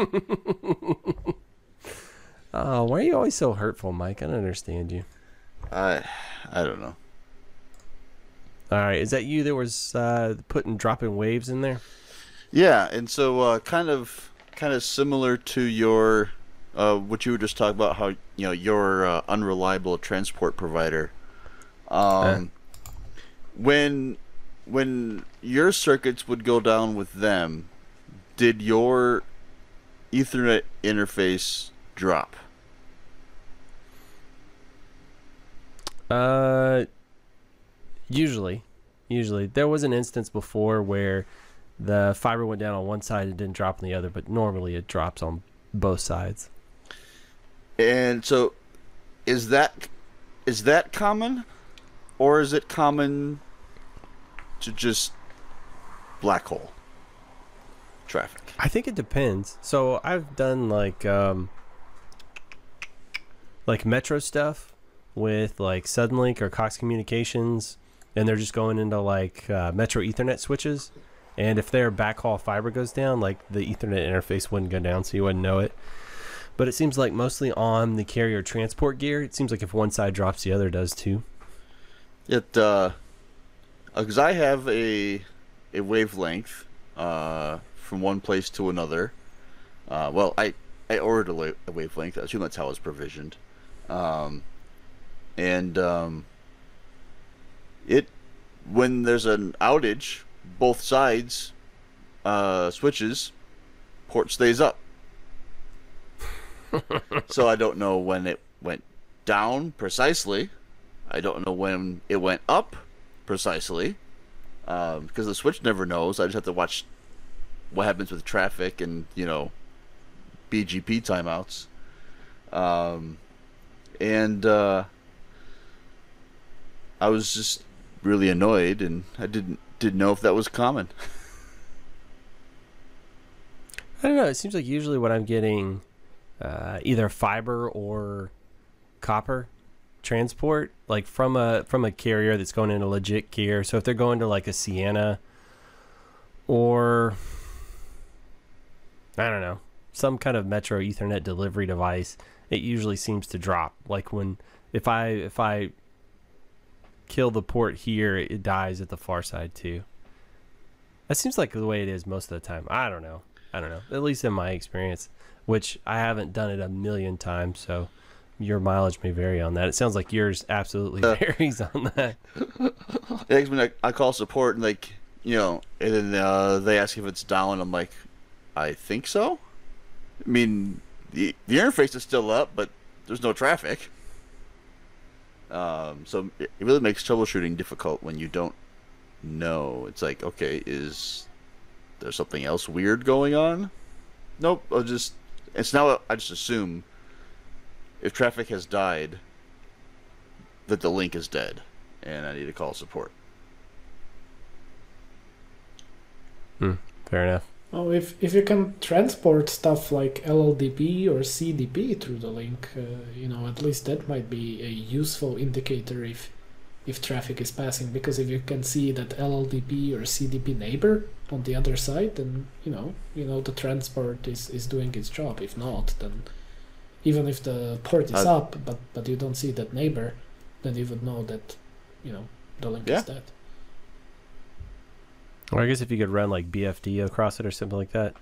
Oh, why are you always so hurtful, Mike? I don't understand you. I, I don't know. All right, is that you that was uh, putting dropping waves in there? Yeah, and so uh, kind of, kind of similar to your, uh, what you were just talking about, how you know your uh, unreliable transport provider. Um, Uh. when, when your circuits would go down with them, did your Ethernet interface drop? Uh, usually, usually there was an instance before where the fiber went down on one side and didn't drop on the other, but normally it drops on both sides. And so, is that is that common, or is it common to just black hole traffic? I think it depends. So I've done like um, like Metro stuff with like Suddenlink or Cox Communications, and they're just going into like uh, Metro Ethernet switches. And if their backhaul fiber goes down, like the Ethernet interface wouldn't go down, so you wouldn't know it. But it seems like mostly on the carrier transport gear, it seems like if one side drops, the other does too. It, uh, because I have a a wavelength uh, from one place to another. Uh, well, I I ordered a, wa- a wavelength. I assume that's how it's provisioned. Um, and um, it when there's an outage, both sides uh, switches, port stays up. So I don't know when it went down precisely. I don't know when it went up precisely, um, because the switch never knows. I just have to watch what happens with traffic and, you know, B G P timeouts. Um, and uh, I was just really annoyed, and I didn't didn't know if that was common. I don't know. It seems like usually when I'm getting uh, either fiber or copper transport, like from a from a carrier that's going in a legit carrier. So if they're going to like a Sienna or I don't know, some kind of Metro Ethernet delivery device, it usually seems to drop. Like when if I if I kill the port here, it dies at the far side too. That seems like the way it is most of the time. I don't know. I don't know. At least in my experience, which I haven't done it a million times, so your mileage may vary on that. It sounds like yours absolutely Uh, varies on that. Yeah, 'cause when I, I call support and like, you know, and then uh, they ask if it's down, I'm like, I think so. I mean, the the interface is still up, but there's no traffic. Um, so it it really makes troubleshooting difficult when you don't know. It's like, okay, is there something else weird going on? Nope. I'll just. It's now. I just assume if traffic has died, that the link is dead, and I need to call support. Hmm, fair enough. Oh, if if you can transport stuff like L L D P or C D P through the link, uh, you know, at least that might be a useful indicator if if traffic is passing. Because if you can see that L L D P or C D P neighbor on the other side, then you know, you know the transport is, is doing its job. If not, then even if the port is Uh, up, but but you don't see that neighbor, then you would know that, you know, the link Yeah. is dead. Or I guess if you could run like B F D across it or something like that.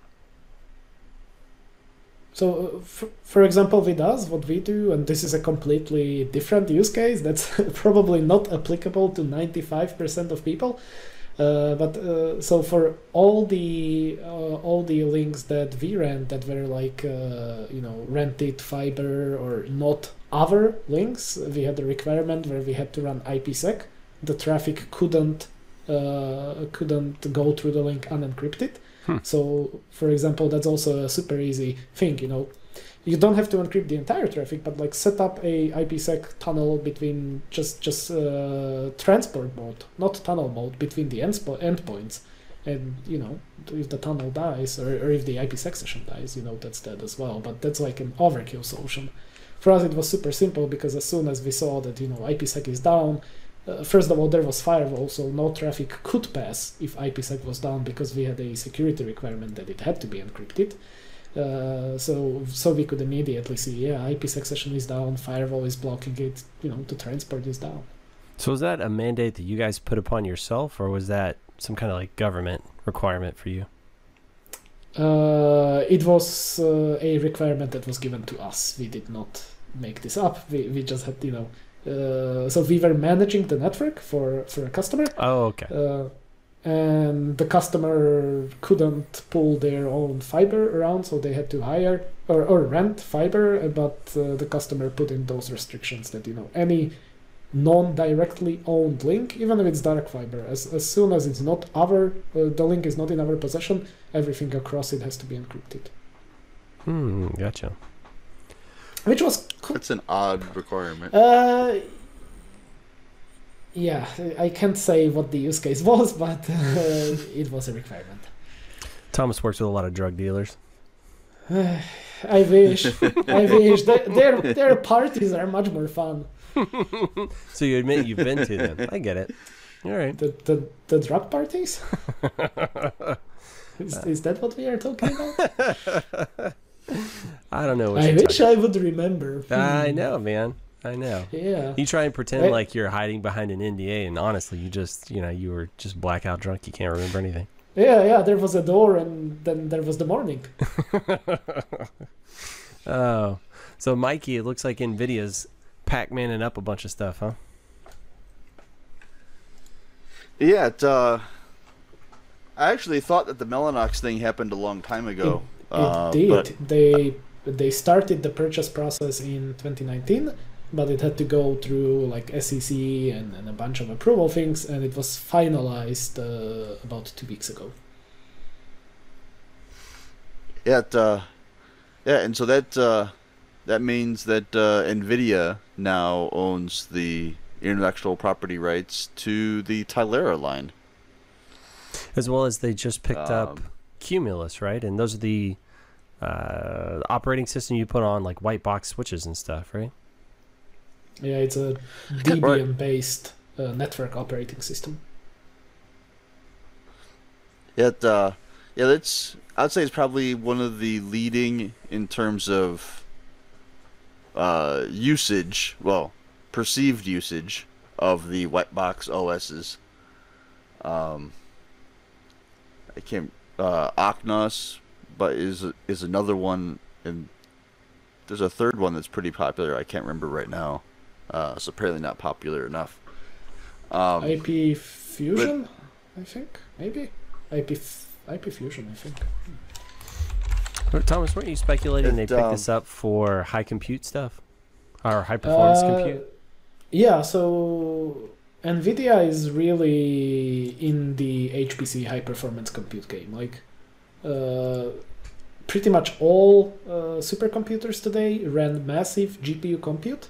So, uh, for, for example, with us, what we do, and this is a completely different use case that's probably not applicable to ninety-five percent of people. Uh, but uh, so for all the uh, all the links that we ran that were like uh, you know rented fiber or not other links, we had a requirement where we had to run IPsec. The traffic couldn't uh, couldn't go through the link unencrypted. Hmm. So, for example, that's also a super easy thing. You know, you don't have to encrypt the entire traffic, but like set up a IPsec tunnel between just just uh, transport mode, not tunnel mode, between the endspo- endpoints. And you know, if the tunnel dies or, or if the IPsec session dies, you know that's dead as well. But that's like an overkill solution. For us, it was super simple because as soon as we saw that you know IPsec is down. Uh, first of all, there was firewall, so no traffic could pass if IPsec was down because we had a security requirement that it had to be encrypted. Uh, so so we could immediately see, yeah, IPsec session is down, firewall is blocking it, you know, the transport is down. So was that a mandate that you guys put upon yourself, or was that some kind of like government requirement for you? Uh, it was uh, a requirement that was given to us. We did not make this up. We we just had, you know, Uh, so we were managing the network for, for a customer. Oh, okay. Uh, and the customer couldn't pull their own fiber around, so they had to hire or, or rent fiber, but uh, the customer put in those restrictions that, you know, any non-directly owned link, even if it's dark fiber, as, as soon as it's not our, uh, the link is not in our possession, everything across it has to be encrypted. Hmm, gotcha. Which was cool. That's an odd requirement. Uh, yeah, I can't say what the use case was, but uh, it was a requirement. Thomas works with a lot of drug dealers. I wish. I wish. Their, their their parties are much more fun. So you admit you've been to them. I get it. All right. The the, the drug parties? is, is that what we are talking about? I don't know what I you're wish talking I would remember. I Hmm. know, man. I know. Yeah. You try and pretend Right. like you're hiding behind an N D A, and honestly, you just, you know, you were just blackout drunk. You can't remember anything. Yeah, yeah. There was a door, and then there was the morning. Oh, so Mikey, it looks like Nvidia's Pac-Maning up a bunch of stuff, huh? Yeah, it, uh, I actually thought that the Mellanox thing happened a long time ago. It uh, did. But They they started the purchase process in twenty nineteen, but it had to go through like S E C and, and a bunch of approval things, and it was finalized uh, about two weeks ago. yeah, it, uh, yeah, and so that uh, that means that uh, Nvidia now owns the intellectual property rights to the Tylera line. As well as they just picked up Um, Cumulus, right? And those are the uh, operating system you put on like white box switches and stuff, right? Yeah, it's a Debian-based uh, network operating system. It, uh, yeah, that's. I'd say it's probably one of the leading in terms of uh, usage. Well, perceived usage of the white box O Ss. Um, I can't. Uh, Oknos, but is is another one, and there's a third one that's pretty popular. I can't remember right now. Uh, it's apparently not popular enough. Um, I P Fusion, I think, maybe. I P f- I P Fusion, I think. Thomas, weren't you speculating It, they picked um, this up for high compute stuff? Or high performance Uh, compute? Yeah, so NVIDIA is really in the H P C high performance compute game. Like, uh, pretty much all uh, supercomputers today run massive G P U compute,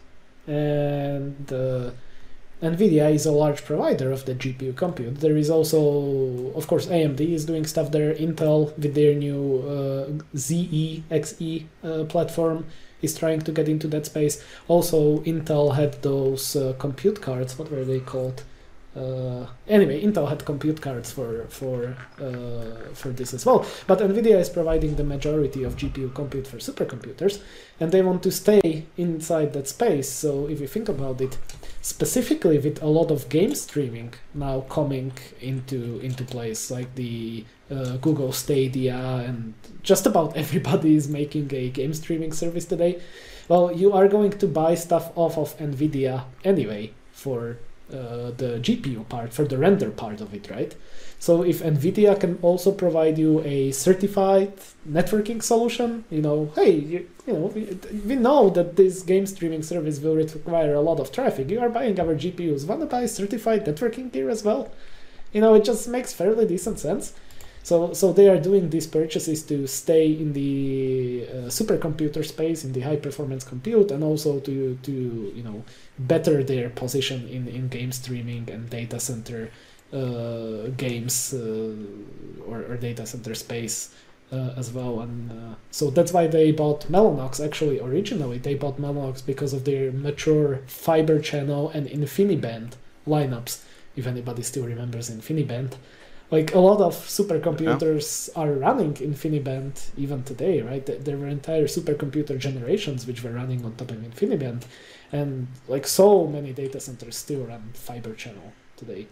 and uh, NVIDIA is a large provider of the G P U compute. There is also, of course, A M D is doing stuff there. Intel, with their new uh, Z E X E uh, platform, is trying to get into that space. Also, Intel had those uh, compute cards. What were they called? Uh, anyway, Intel had compute cards for for uh, for this as well. But NVIDIA is providing the majority of G P U compute for supercomputers, and they want to stay inside that space. So if you think about it, specifically with a lot of game streaming now coming into into place, like the uh, Google Stadia, and just about everybody is making a game streaming service today. Well, you are going to buy stuff off of NVIDIA anyway for uh, the G P U part, for the render part of it, right? So if NVIDIA can also provide you a certified networking solution, you know, hey, you, you know, we, we know that this game streaming service will require a lot of traffic. You are buying our G P Us. Want to buy certified networking gear as well? You know, it just makes fairly decent sense. So, so they are doing these purchases to stay in the uh, supercomputer space, in the high performance compute, and also to, to you know, better their position in, in game streaming and data center uh, games uh, or, or data center space uh, as well. And uh, so that's why they bought Mellanox. Actually, originally they bought Mellanox because of their mature fiber channel and InfiniBand lineups. If anybody still remembers InfiniBand. Like, a lot of supercomputers yeah. are running InfiniBand even today, right? There were entire supercomputer generations which were running on top of InfiniBand, and like so many data centers still run fiber channel today.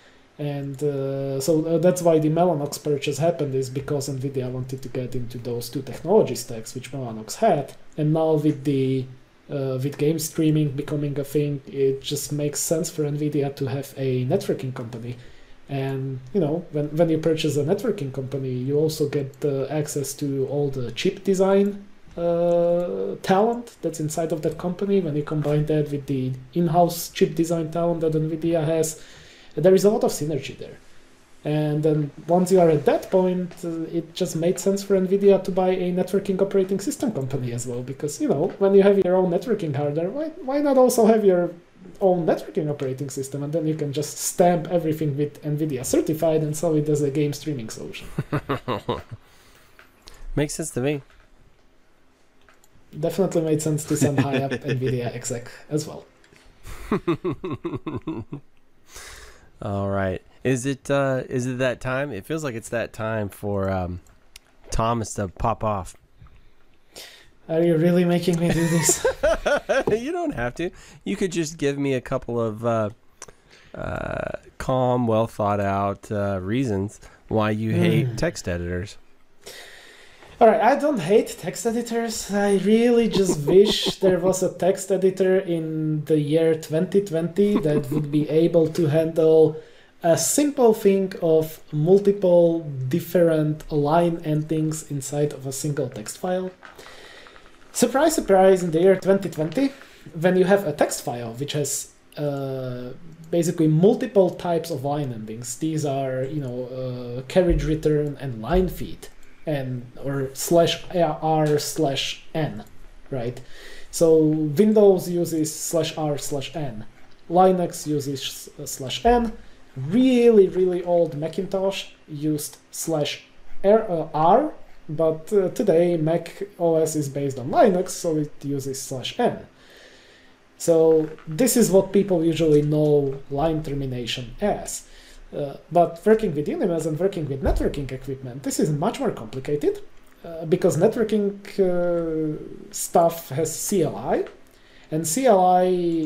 And uh, so uh, that's why the Mellanox purchase happened, is because NVIDIA wanted to get into those two technology stacks which Mellanox had, and now with the uh, with game streaming becoming a thing, it just makes sense for NVIDIA to have a networking company. And, you know, when, when you purchase a networking company, you also get uh, access to all the chip design uh, talent that's inside of that company. When you combine that with the in-house chip design talent that NVIDIA has, there is a lot of synergy there. And then once you are at that point, uh, it just made sense for NVIDIA to buy a networking operating system company as well. Because, you know, when you have your own networking hardware, why, why not also have your own networking operating system, and then you can just stamp everything with NVIDIA certified and sell it as a game streaming solution. Makes sense to me. Definitely made sense to some high up NVIDIA exec as well. All right. Is it uh, is it that time? It feels like it's that time for um, Thomas to pop off. Are you really making me do this? You don't have to. You could just give me a couple of uh, uh, calm, well thought out uh, reasons why you hate Mm. text editors. All right, I don't hate text editors. I really just wish there was a text editor in the year twenty twenty that would be able to handle a simple thing of multiple different line endings inside of a single text file. Surprise, surprise, in the year twenty twenty, when you have a text file which has uh, basically multiple types of line endings, these are, you know, uh, carriage return and line feed, and or slash r slash n, right? So Windows uses slash r slash n, Linux uses uh, slash n, really, really old Macintosh used slash r, uh, r but uh, today Mac O S is based on Linux, so it uses slash n. So this is what people usually know line termination as. Uh, but working with Unimes and working with networking equipment, this is much more complicated uh, because networking uh, stuff has C L I, and C L I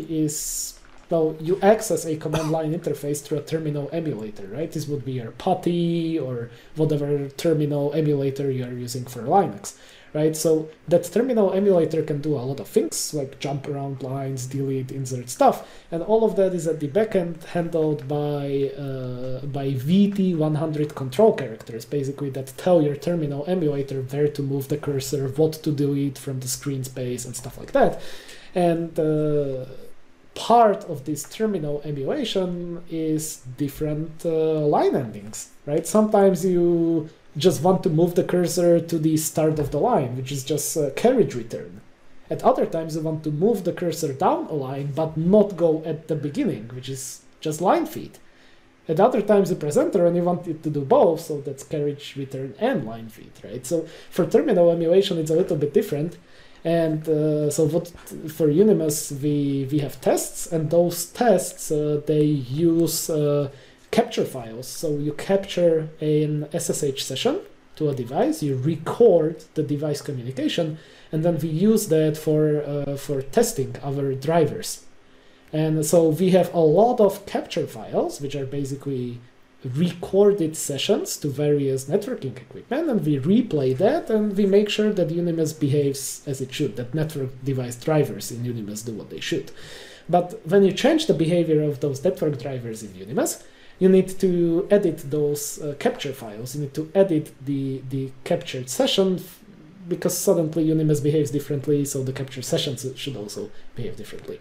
is, well, you access a command line interface through a terminal emulator, right? This would be your PuTTY or whatever terminal emulator you are using for Linux, right? So that terminal emulator can do a lot of things like jump around lines, delete, insert stuff, and all of that is at the backend handled by uh, by V T one hundred control characters, basically, that tell your terminal emulator where to move the cursor, what to delete from the screen space, and stuff like that. And uh, part of this terminal emulation is different uh, line endings, right? Sometimes you just want to move the cursor to the start of the line, which is just a carriage return. At other times you want to move the cursor down a line, but not go at the beginning, which is just line feed. At other times you press enter and you want it to do both, so that's carriage return and line feed, right? So for terminal emulation it's a little bit different. And uh, so what for Unimes we we have tests, and those tests uh, they use uh, capture files. So you capture an S S H session to a device, you record the device communication, and then we use that for uh, for testing our drivers. And so we have a lot of capture files, which are basically recorded sessions to various networking equipment, and we replay that, and we make sure that Unimes behaves as it should, that network device drivers in Unimes do what they should. But when you change the behavior of those network drivers in Unimes, you need to edit those uh, capture files. You need to edit the, the captured session, because suddenly Unimes behaves differently, so the capture sessions should also behave differently.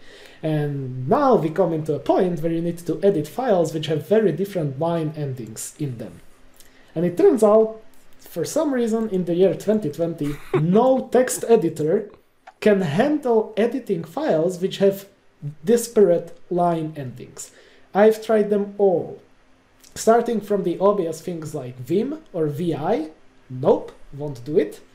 And now we come into a point where you need to edit files which have very different line endings in them. And it turns out, for some reason, in the year twenty twenty, no text editor can handle editing files which have disparate line endings. I've tried them all. Starting from the obvious things like Vim or V I, nope, won't do it.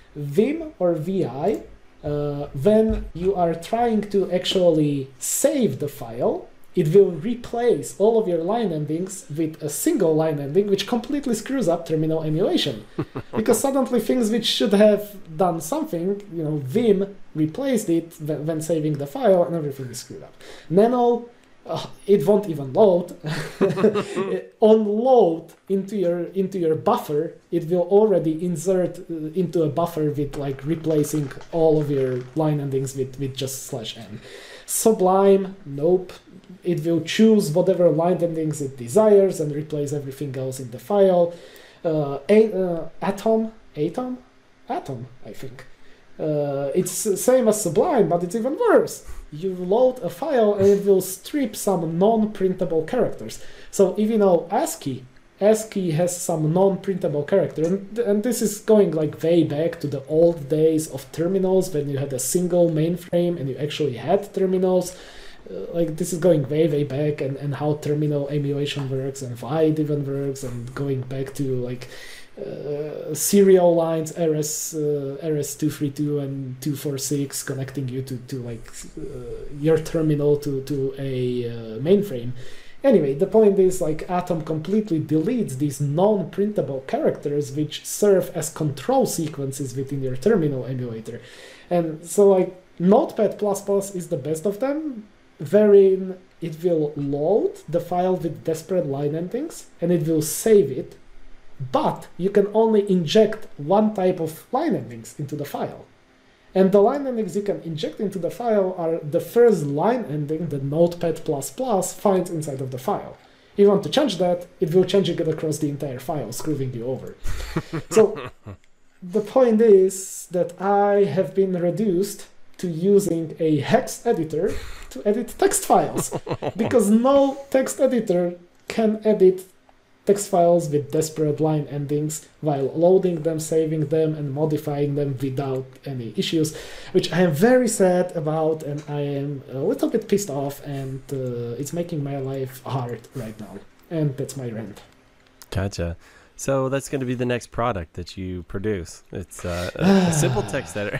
Vim or V I, uh, when you are trying to actually save the file, it will replace all of your line endings with a single line ending, which completely screws up terminal emulation. Because suddenly things which should have done something, you know, Vim replaced it when saving the file, and everything is screwed up. Nano, Uh, it won't even load. On load into your into your buffer, it will already insert uh, into a buffer with like replacing all of your line endings with, with just slash n. Sublime, nope. It will choose whatever line endings it desires and replace everything else in the file. Uh, a, uh, Atom, Atom, Atom, I think. Uh, it's the same as Sublime, but it's even worse. You load a file and it will strip some non-printable characters. So if you know ASCII, ASCII has some non-printable character, and, and this is going like way back to the old days of terminals when you had a single mainframe and you actually had terminals. Uh, like this is going way way back, and, and how terminal emulation works and why it even works, and going back to like Uh, serial lines, R S, uh, R S two thirty-two and two forty-six, connecting you to, to like uh, your terminal to, to a uh, mainframe. Anyway, the point is like Atom completely deletes these non-printable characters which serve as control sequences within your terminal emulator. And so like Notepad plus plus is the best of them, wherein it will load the file with desperate line endings and it will save it. But you can only inject one type of line endings into the file. And the line endings you can inject into the file are the first line ending that Notepad plus plus finds inside of the file. If you want to change that, it will change it across the entire file, screwing you over. So the point is that I have been reduced to using a hex editor to edit text files. Because no text editor can edit text files with desperate line endings while loading them, saving them, and modifying them without any issues, which I am very sad about, and I am a little bit pissed off, and uh, it's making my life hard right now. And that's my rant. Gotcha. So that's going to be the next product that you produce. It's uh, a, a simple text editor.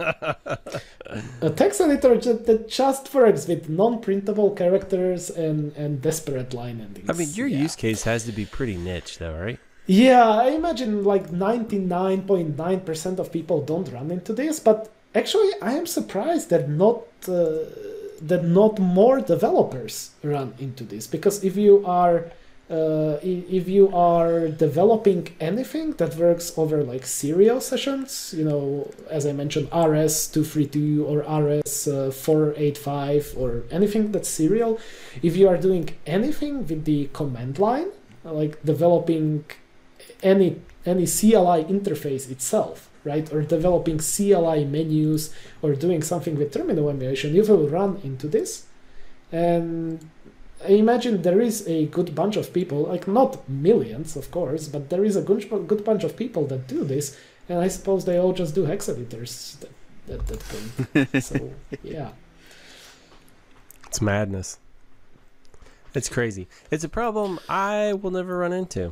A text editor ju- that just works with non-printable characters and, and desperate line endings. I mean, your Yeah. use case has to be pretty niche, though, right? Yeah, I imagine like ninety-nine point nine percent of people don't run into this, but actually I am surprised that not uh, that not more developers run into this, because if you are uh, i- if you are developing anything that works over like serial sessions, you know, as I mentioned, R S two thirty-two or R S uh, four eighty-five or anything that's serial, if you are doing anything with the command line, like developing any any C L I interface itself, right, or developing C L I menus or doing something with terminal emulation, you will run into this. And I imagine there is a good bunch of people, like not millions, of course, but there is a good, good bunch of people that do this, and I suppose they all just do hex editors that, that, that thing. So, yeah. It's madness. It's crazy. It's a problem I will never run into.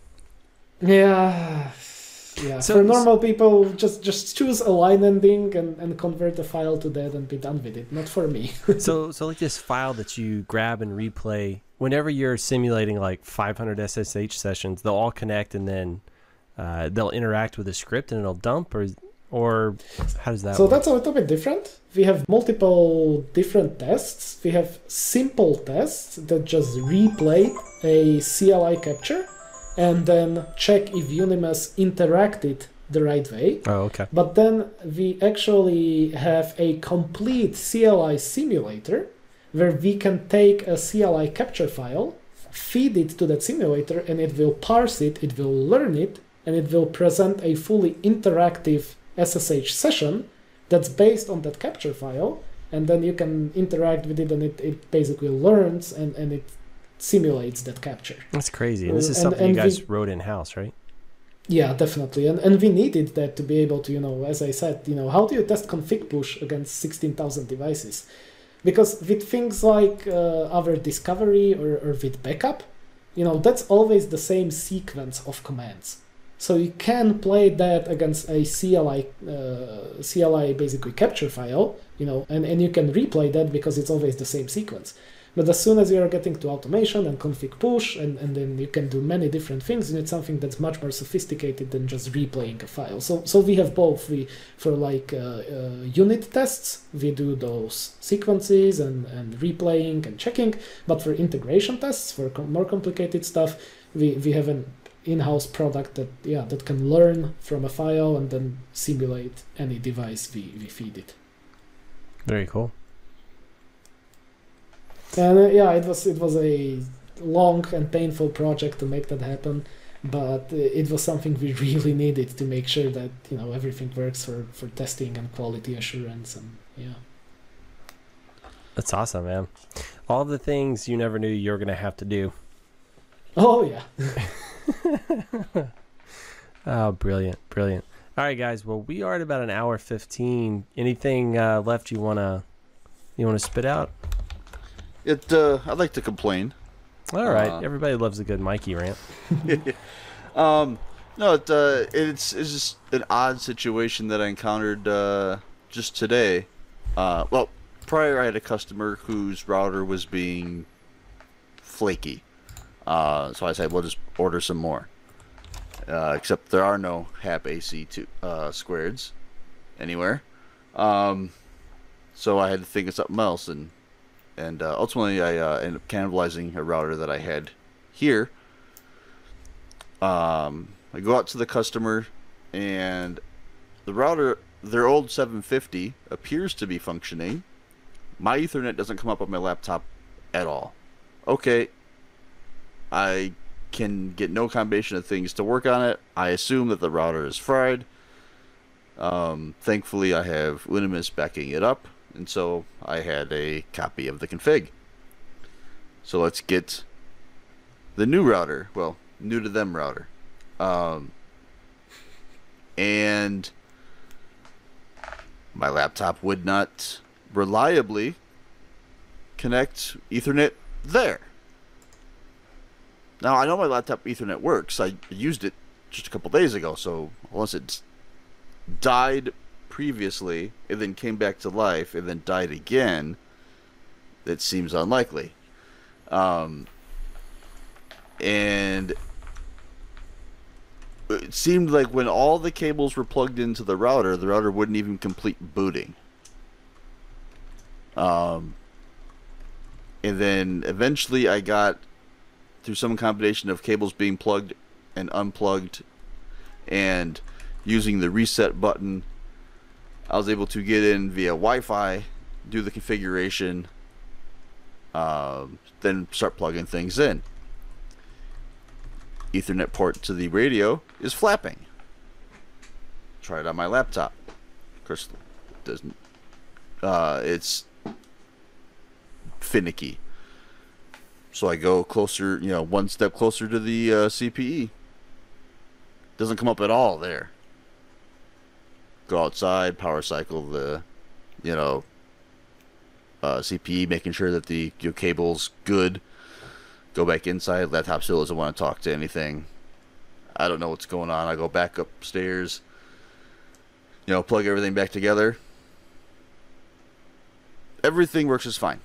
Yeah, yeah. So- For normal people, just just choose a line ending and, and convert the file to that and be done with it. Not for me. so, so like this file that you grab and replay, whenever you're simulating like five hundred S S H sessions, they'll all connect and then uh, they'll interact with the script and it'll dump, or or how does that So work? that's a little bit different. We have multiple different tests. We have simple tests that just replay a C L I capture and then check if Unimas interacted the right way. Oh, okay. But then we actually have a complete C L I simulator where we can take a C L I capture file, feed it to that simulator, and it will parse it, it will learn it, and it will present a fully interactive S S H session that's based on that capture file, and then you can interact with it, and it, it basically learns and, and it simulates that capture. That's crazy. And this is And- something and you guys we- wrote in house, right? Yeah, definitely. And and we needed that to be able to, you know, as I said, you know, how do you test config push against sixteen thousand devices? Because with things like uh, our discovery or, or with backup, you know, that's always the same sequence of commands. So you can play that against a C L I, uh, C L I basically capture file, you know, and, and you can replay that because it's always the same sequence. But as soon as you're getting to automation and config push, and, and then you can do many different things, you need something that's much more sophisticated than just replaying a file. So so we have both. We for like uh, uh, unit tests, we do those sequences and, and replaying and checking. But for integration tests, for com- more complicated stuff, we, we have an in-house product that yeah that can learn from a file and then simulate any device we, we feed it. Very cool. And uh, yeah, it was it was a long and painful project to make that happen, but uh, it was something we really needed to make sure that you know everything works for, for testing and quality assurance, and yeah. That's awesome, man. All the things you never knew you were going to have to do. Oh yeah. Oh, brilliant, brilliant. All right, guys. Well, we are at about an hour fifteen. Anything uh, left you wanna you wanna spit out? It. Uh, I'd like to complain. All right. Uh, Everybody loves a good Mikey rant. Um, no, it, uh, it's it's just an odd situation that I encountered uh, just today. Uh, well, prior I had a customer whose router was being flaky, uh, so I said, "We'll just order some more." Uh, except there are no H A P A C two uh, squareds anywhere, um, so I had to think of something else, and and uh, ultimately I uh, ended up cannibalizing a router that I had here. Um, I go out to the customer, and the router, their old seven fifty, appears to be functioning. My Ethernet doesn't come up on my laptop at all. Okay, I can get no combination of things to work on it. I assume that the router is fried. Um, thankfully, I have Unimas backing it up, and so I had a copy of the config. So let's get the new router. Well, new to them router. Um, and my laptop would not reliably connect Ethernet there. Now I know my laptop Ethernet works. I used it just a couple days ago, so unless it died previously and then came back to life and then died again, that seems unlikely. Um, and it seemed like when all the cables were plugged into the router, the router wouldn't even complete booting. Um, and then eventually I got, through some combination of cables being plugged and unplugged and using the reset button, I was able to get in via Wi-Fi, do the configuration, um, then start plugging things in. Ethernet port to the radio is flapping. Try it on my laptop. Of course, it doesn't. Uh, it's finicky. So I go closer, you know, one step closer to the uh, C P E. Doesn't come up at all there. Go outside, power cycle the, you know, uh, C P E, making sure that the your cable's good. Go back inside. Laptop still doesn't want to talk to anything. I don't know what's going on. I go back upstairs. You know, plug everything back together. Everything works just fine.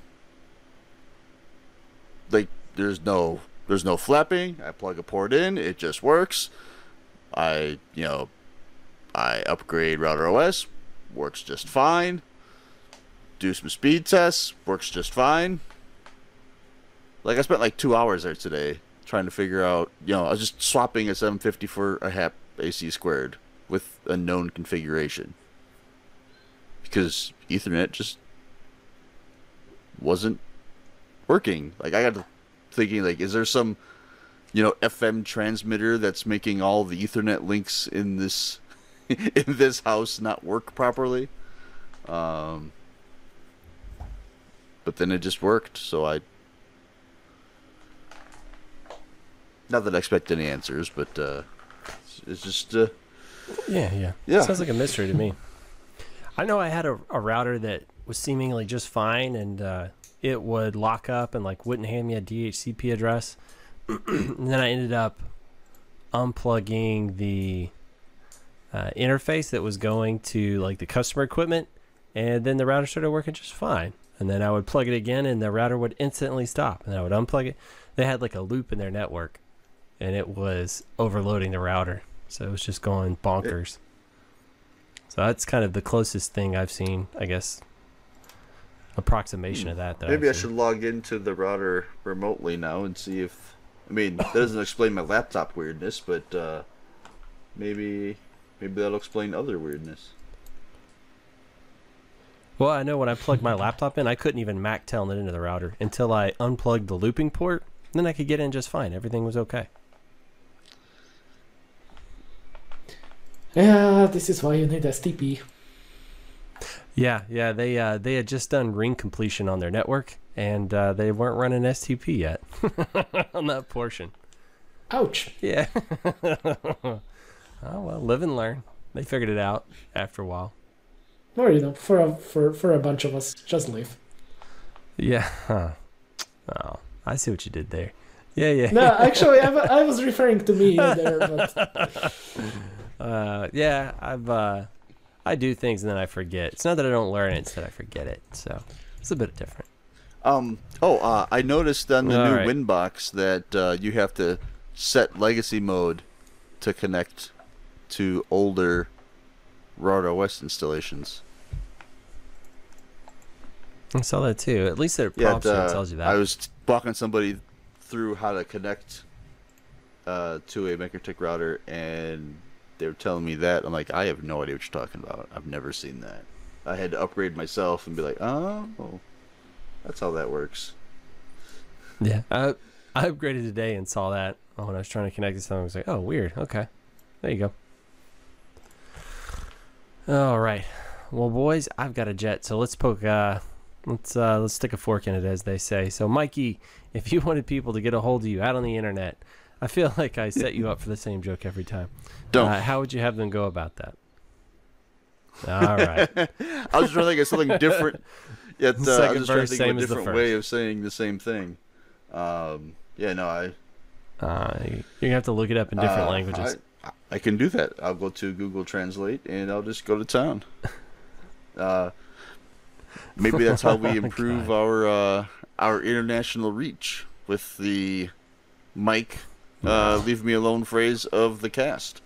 Like there's no there's no flapping. I plug a port in. It just works. I you know I upgrade router O S. Works just fine. Do some speed tests. Works just fine. Like, I spent like two hours there today trying to figure out, you know, I was just swapping a seven fifty for a H A P A C squared with a known configuration. Because Ethernet just wasn't working. Like, I got to thinking, like, is there some, you know, F M transmitter that's making all the Ethernet links in this in this house not work properly? Um, but then it just worked, so I... Not that I expect any answers, but uh, it's just... Uh, Yeah, yeah. Yeah. Sounds like a mystery to me. I know I had a, a router that was seemingly just fine, and uh, it would lock up and like wouldn't hand me a D H C P address. And then I ended up unplugging the uh, interface that was going to like the customer equipment, and then the router started working just fine. And then I would plug it again, and the router would instantly stop. And I would unplug it. They had like a loop in their network, and it was overloading the router. So it was just going bonkers. So that's kind of the closest thing I've seen, I guess. Approximation of that. that maybe I I've should seen. log into the router remotely now and see if... I mean, that doesn't explain my laptop weirdness, but uh, maybe maybe that'll explain other weirdness. Well, I know when I plugged my laptop in, I couldn't even MAC-tel it into the router until I unplugged the looping port. Then I could get in just fine. Everything was okay. Yeah, this is why you need S T P. Yeah, yeah. They uh, they had just done ring completion on their network, and uh, they weren't running S T P yet on that portion. Ouch. Yeah. Oh, well, live and learn. They figured it out after a while. Or, you know, for a, for, for a bunch of us, just leave. Yeah. Huh. Oh, I see what you did there. Yeah, yeah. No, actually, I, wa- I was referring to me there, but... Uh, yeah, I've uh, I do things and then I forget. It's not that I don't learn it; it's that I forget it. So it's a bit different. Um. Oh, uh, I noticed on the All new right. Winbox that uh, you have to set legacy mode to connect to older router O S installations. I saw that too. At least it Yeah, prompts you uh, and tells you that. I was walking somebody through how to connect uh, to a MakerTik router, and they were telling me that. I'm like, I have no idea what you're talking about. I've never seen that. I had to upgrade myself and be like, oh, that's how that works. Yeah, I I upgraded today and saw that when I was trying to connect to something. I was like, oh, weird. Okay, there you go. All right, well, boys, I've got a jet, so let's poke. Uh, let's uh, let's stick a fork in it, as they say. So, Mikey, if you wanted people to get a hold of you out on the internet, I feel like I set you up for the same joke every time. Don't. Uh, how would you have them go about that? All right. I was trying to think of something different. Yet uh, I Second was just trying to verse, think same of a as the different way first. of saying the same thing. Um, yeah, no, I Uh, you're gonna have to look it up in different Uh, languages. I, I can do that. I'll go to Google Translate and I'll just go to town. Uh, maybe that's how we improve our uh, our international reach with the Mike uh, leave me alone phrase of the cast.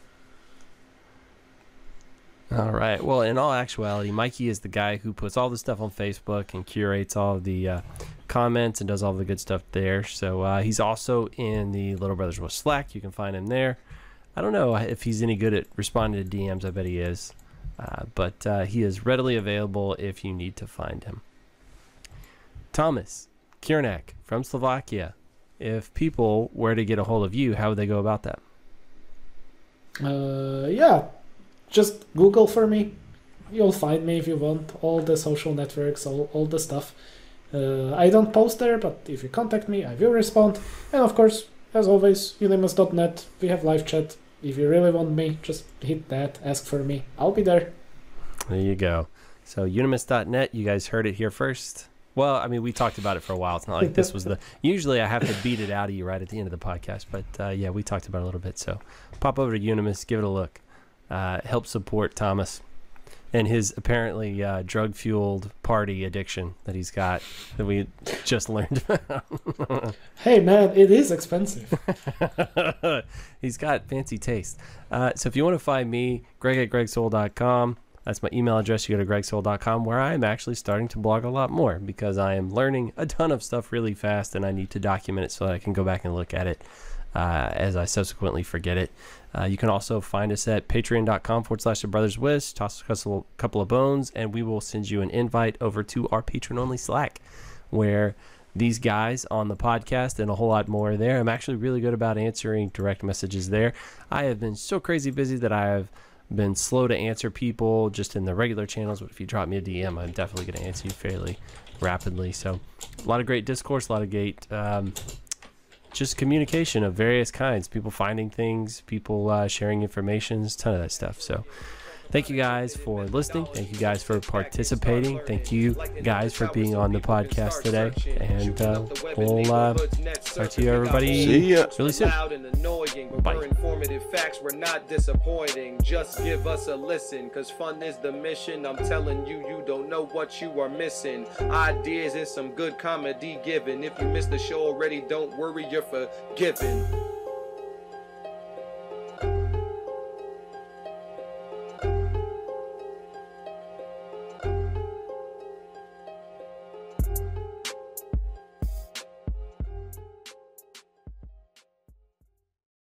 All right. Well, in all actuality, Mikey is the guy who puts all the stuff on Facebook and curates all of the uh, comments and does all the good stuff there. So uh, he's also in the Little Brothers West Slack. You can find him there. I don't know if he's any good at responding to D Ms. I bet he is. Uh, but uh, he is readily available if you need to find him. Thomas Kiernak from Slovakia. If people were to get a hold of you, how would they go about that? Uh, yeah, just Google for me. You'll find me if you want. All the social networks, all, all the stuff. Uh, I don't post there, but if you contact me, I will respond. And of course, as always, unimus dot net. We have live chat. If you really want me, just hit that, ask for me. I'll be there. There you go. So unimus dot net, you guys heard it here first. Well, I mean, we talked about it for a while. It's not like this was the... Usually I have to beat it out of you right at the end of the podcast. But uh, yeah, we talked about it a little bit. So pop over to Unimus, give it a look. Uh, help support Thomas and his apparently uh, drug-fueled party addiction that he's got that we just learned about. Hey, man, it is expensive. He's got fancy taste. Uh, so if you want to find me, greg at greg soul dot com. That's my email address. You go to greg soul dot com, where I am actually starting to blog a lot more because I am learning a ton of stuff really fast, and I need to document it so that I can go back and look at it uh, as I subsequently forget it. Uh, you can also find us at patreon.com forward slash the Brothers Wiz. Toss us a couple of bones, and we will send you an invite over to our patron-only Slack, where these guys on the podcast and a whole lot more are there. I'm actually really good about answering direct messages there. I have been so crazy busy that I have been slow to answer people just in the regular channels, but if you drop me a D M, I'm definitely going to answer you fairly rapidly. So a lot of great discourse, a lot of great um, just communication of various kinds, people finding things, people uh, sharing information, a ton of that stuff. So thank you guys for listening. Thank you guys for participating. Thank you guys for being on the podcast today. And uh, we'll uh, talk to you everybody See ya. really soon. Loud and annoying, but Bye. we're informative facts, we're not disappointing. Just give us a listen, cause fun is the mission. I'm telling you, you don't know what you are missing. Ideas and some good comedy given. If you missed the show already, don't worry, you're forgiven.